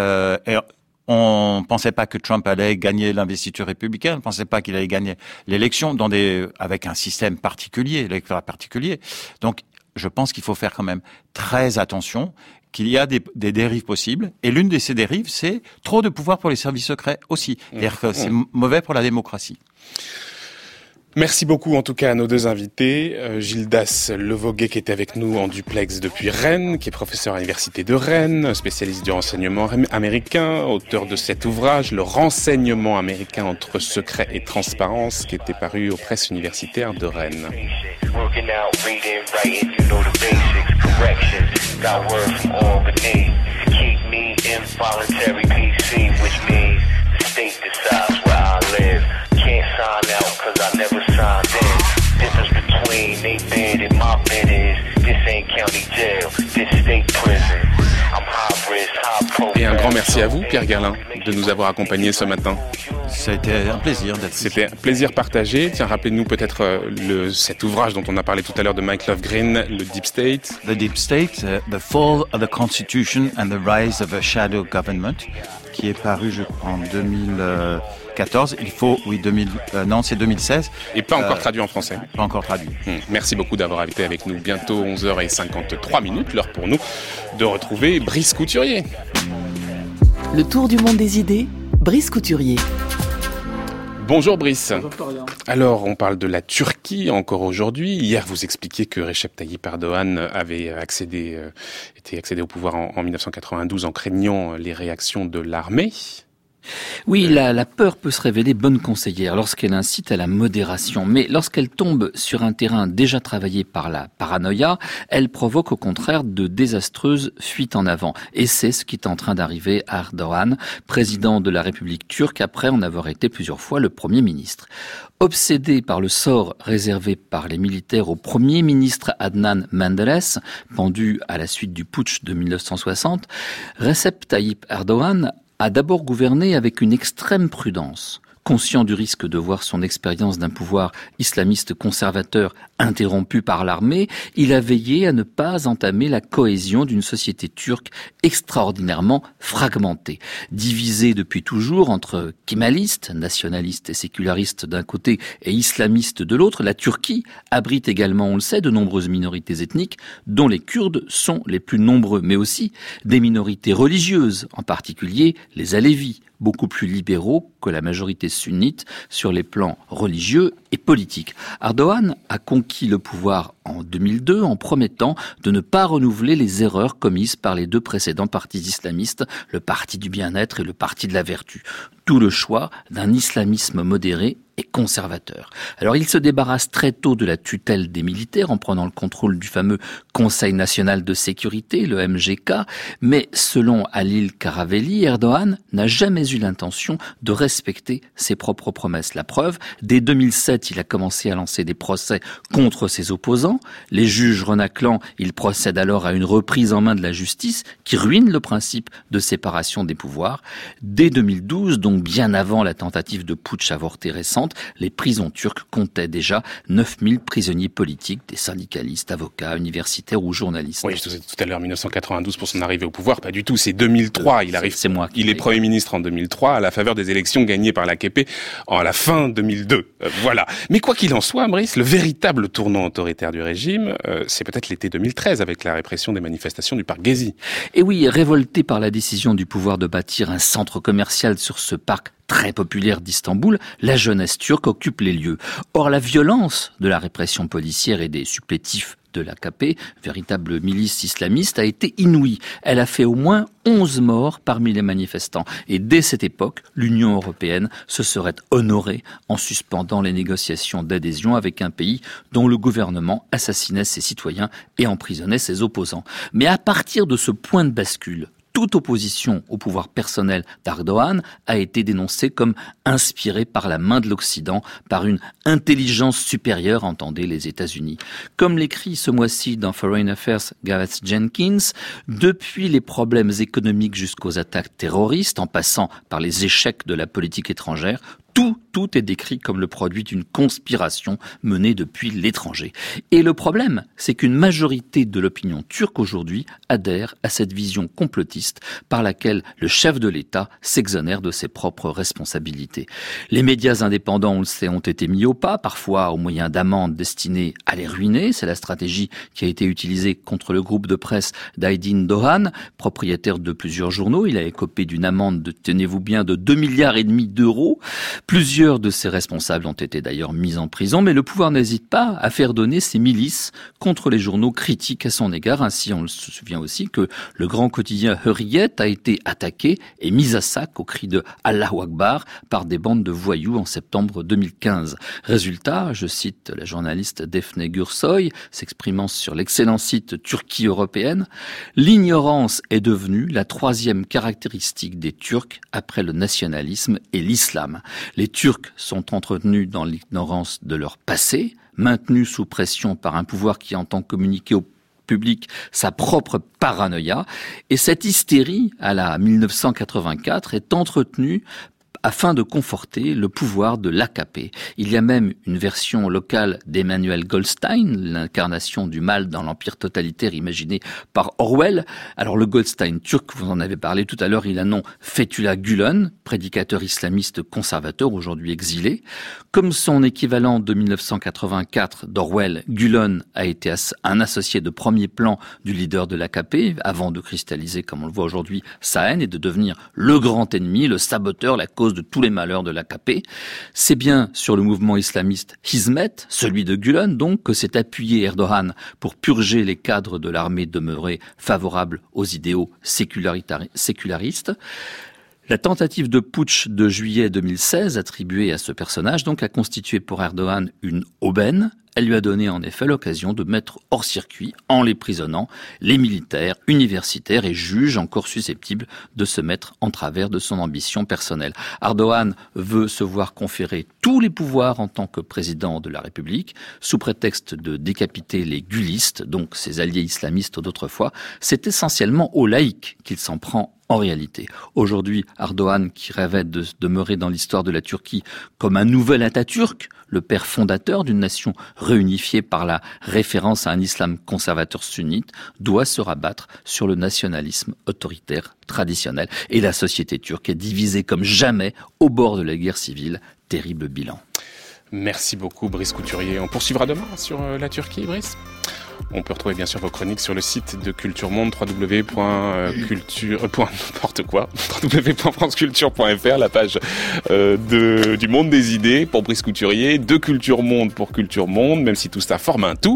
On pensait pas que Trump allait gagner l'investiture républicaine, on pensait pas qu'il allait gagner l'élection avec un système particulier, électoral particulier. Donc, je pense qu'il faut faire quand même très attention, qu'il y a des dérives possibles. Et l'une de ces dérives, c'est trop de pouvoir pour les services secrets aussi. C'est-à-dire que c'est mauvais pour la démocratie. Merci beaucoup en tout cas à nos deux invités, Gildas Levoguet qui était avec nous en duplex depuis Rennes, qui est professeur à l'université de Rennes, spécialiste du renseignement américain, auteur de cet ouvrage, Le renseignement américain entre secret et transparence, qui était paru aux presses universitaires de Rennes. Can't sign out cause I never signed in. Difference between they bid and my bid is this ain't county jail, this state prison. I'm high risk, high profile. Et un grand merci à vous, Pierre Garland, de nous avoir accompagnés ce matin. Ça a été un plaisir d'être ici. C'était un plaisir partagé. Tiens, rappelez-nous peut-être cet ouvrage dont on a parlé tout à l'heure de Mike Love Green, le Deep State. The Deep State, The Fall of the Constitution and the Rise of a Shadow Government, qui est paru, je crois, en 2014. C'est 2016. Et pas encore traduit en français. Pas encore traduit. Merci beaucoup d'avoir été avec nous. Bientôt 11h53, l'heure pour nous de retrouver Brice Couturier. Le tour du monde des idées, Brice Couturier. Bonjour Brice. Bonjour Florian. Alors, on parle de la Turquie encore aujourd'hui. Hier, vous expliquiez que Recep Tayyip Erdogan avait été accédé au pouvoir en 1992 en craignant les réactions de l'armée. Oui, la peur peut se révéler bonne conseillère lorsqu'elle incite à la modération, mais lorsqu'elle tombe sur un terrain déjà travaillé par la paranoïa, elle provoque au contraire de désastreuses fuites en avant. Et c'est ce qui est en train d'arriver à Erdogan, président de la République turque, après en avoir été plusieurs fois le Premier ministre. Obsédé par le sort réservé par les militaires au Premier ministre Adnan Menderes, pendu à la suite du putsch de 1960, Recep Tayyip Erdogan a d'abord gouverné avec une extrême prudence. Conscient du risque de voir son expérience d'un pouvoir islamiste conservateur interrompue par l'armée, il a veillé à ne pas entamer la cohésion d'une société turque extraordinairement fragmentée. Divisée depuis toujours entre kémalistes, nationalistes et sécularistes d'un côté et islamistes de l'autre, la Turquie abrite également, on le sait, de nombreuses minorités ethniques, dont les Kurdes sont les plus nombreux, mais aussi des minorités religieuses, en particulier les Alévis, beaucoup plus libéraux que la majorité sunnite sur les plans religieux et politiques. Erdogan a conquis le pouvoir en 2002 en promettant de ne pas renouveler les erreurs commises par les deux précédents partis islamistes, le Parti du bien-être et le Parti de la vertu. D'où le choix d'un islamisme modéré et conservateur. Alors il se débarrasse très tôt de la tutelle des militaires en prenant le contrôle du fameux Conseil national de sécurité, le MGK, mais selon Halil Karavelli, Erdogan n'a jamais eu l'intention de respecter ses propres promesses. La preuve, dès 2007, il a commencé à lancer des procès contre ses opposants, ans. Les juges renâclant, ils procèdent alors à une reprise en main de la justice qui ruine le principe de séparation des pouvoirs. Dès 2012, donc bien avant la tentative de putsch avortée récente, les prisons turques comptaient déjà 9000 prisonniers politiques, des syndicalistes, avocats, universitaires ou journalistes. Oui, je disais tout à l'heure 1992 pour son arrivée au pouvoir, pas du tout, c'est 2003. Il est Premier ministre en 2003 à la faveur des élections gagnées par l'AKP en la fin 2002. Voilà. Mais quoi qu'il en soit, Brice, le véritable tournant autoritaire du régime, c'est peut-être l'été 2013 avec la répression des manifestations du parc Gezi. Et oui, révolté par la décision du pouvoir de bâtir un centre commercial sur ce parc très populaire d'Istanbul, la jeunesse turque occupe les lieux. Or, la violence de la répression policière et des supplétifs de l'AKP, véritable milice islamiste, a été inouïe. Elle a fait au moins 11 morts parmi les manifestants. Et dès cette époque, l'Union européenne se serait honorée en suspendant les négociations d'adhésion avec un pays dont le gouvernement assassinait ses citoyens et emprisonnait ses opposants. Mais à partir de ce point de bascule, toute opposition au pouvoir personnel d'Erdogan a été dénoncée comme inspirée par la main de l'Occident, par une intelligence supérieure, entendez les États-Unis. Comme l'écrit ce mois-ci dans Foreign Affairs Gareth Jenkins, depuis les problèmes économiques jusqu'aux attaques terroristes, en passant par les échecs de la politique étrangère, tout est décrit comme le produit d'une conspiration menée depuis l'étranger. Et le problème, c'est qu'une majorité de l'opinion turque aujourd'hui adhère à cette vision complotiste par laquelle le chef de l'État s'exonère de ses propres responsabilités. Les médias indépendants, on le sait, ont été mis au pas, parfois au moyen d'amendes destinées à les ruiner. C'est la stratégie qui a été utilisée contre le groupe de presse d'Aydin Doğan, propriétaire de plusieurs journaux. Il a écopé d'une amende de, tenez-vous bien, de 2,5 milliards d'euros. Plusieurs de ses responsables ont été d'ailleurs mis en prison, mais le pouvoir n'hésite pas à faire donner ses milices contre les journaux critiques à son égard. Ainsi, on se souvient aussi que le grand quotidien Hürriyet a été attaqué et mis à sac au cri de Allahu Akbar par des bandes de voyous en septembre 2015. Résultat, je cite la journaliste Defne Gürsoy, s'exprimant sur l'excellent site Turquie européenne, l'ignorance est devenue la troisième caractéristique des Turcs après le nationalisme et l'islam. Les Turcs sont entretenus dans l'ignorance de leur passé, maintenus sous pression par un pouvoir qui entend communiquer au public sa propre paranoïa, et cette hystérie à la 1984 est entretenue afin de conforter le pouvoir de l'AKP. Il y a même une version locale d'Emmanuel Goldstein, l'incarnation du mal dans l'empire totalitaire imaginé par Orwell. Alors le Goldstein turc, vous en avez parlé tout à l'heure, il a nom Fethullah Gülen, prédicateur islamiste conservateur, aujourd'hui exilé. Comme son équivalent de 1984 d'Orwell, Gülen a été un associé de premier plan du leader de l'AKP, avant de cristalliser, comme on le voit aujourd'hui, sa haine et de devenir le grand ennemi, le saboteur, la cause de tous les malheurs de l'AKP. C'est bien sur le mouvement islamiste Hizmet, celui de Gülen donc, que s'est appuyé Erdogan pour purger les cadres de l'armée demeurés favorables aux idéaux sécularistes. La tentative de putsch de juillet 2016, attribuée à ce personnage, donc, a constitué pour Erdogan une aubaine. Elle lui a donné en effet l'occasion de mettre hors circuit, en les prisonnant, les militaires, universitaires et juges encore susceptibles de se mettre en travers de son ambition personnelle. Erdogan veut se voir conférer tous les pouvoirs en tant que président de la République, sous prétexte de décapiter les gulistes, donc ses alliés islamistes d'autrefois. C'est essentiellement aux laïcs qu'il s'en prend en réalité. Aujourd'hui, Erdogan, qui rêvait de demeurer dans l'histoire de la Turquie comme un nouvel Atatürk, le père fondateur d'une nation réunifiée par la référence à un islam conservateur sunnite, doit se rabattre sur le nationalisme autoritaire traditionnel. Et la société turque est divisée comme jamais au bord de la guerre civile. Terrible bilan. Merci beaucoup, Brice Couturier. On poursuivra demain sur la Turquie, Brice ? On peut retrouver bien sûr vos chroniques sur le site de Culture Monde, www.franceculture.fr, la page du Monde des idées pour Brice Couturier, de Culture Monde pour Culture Monde, même si tout ça forme un tout.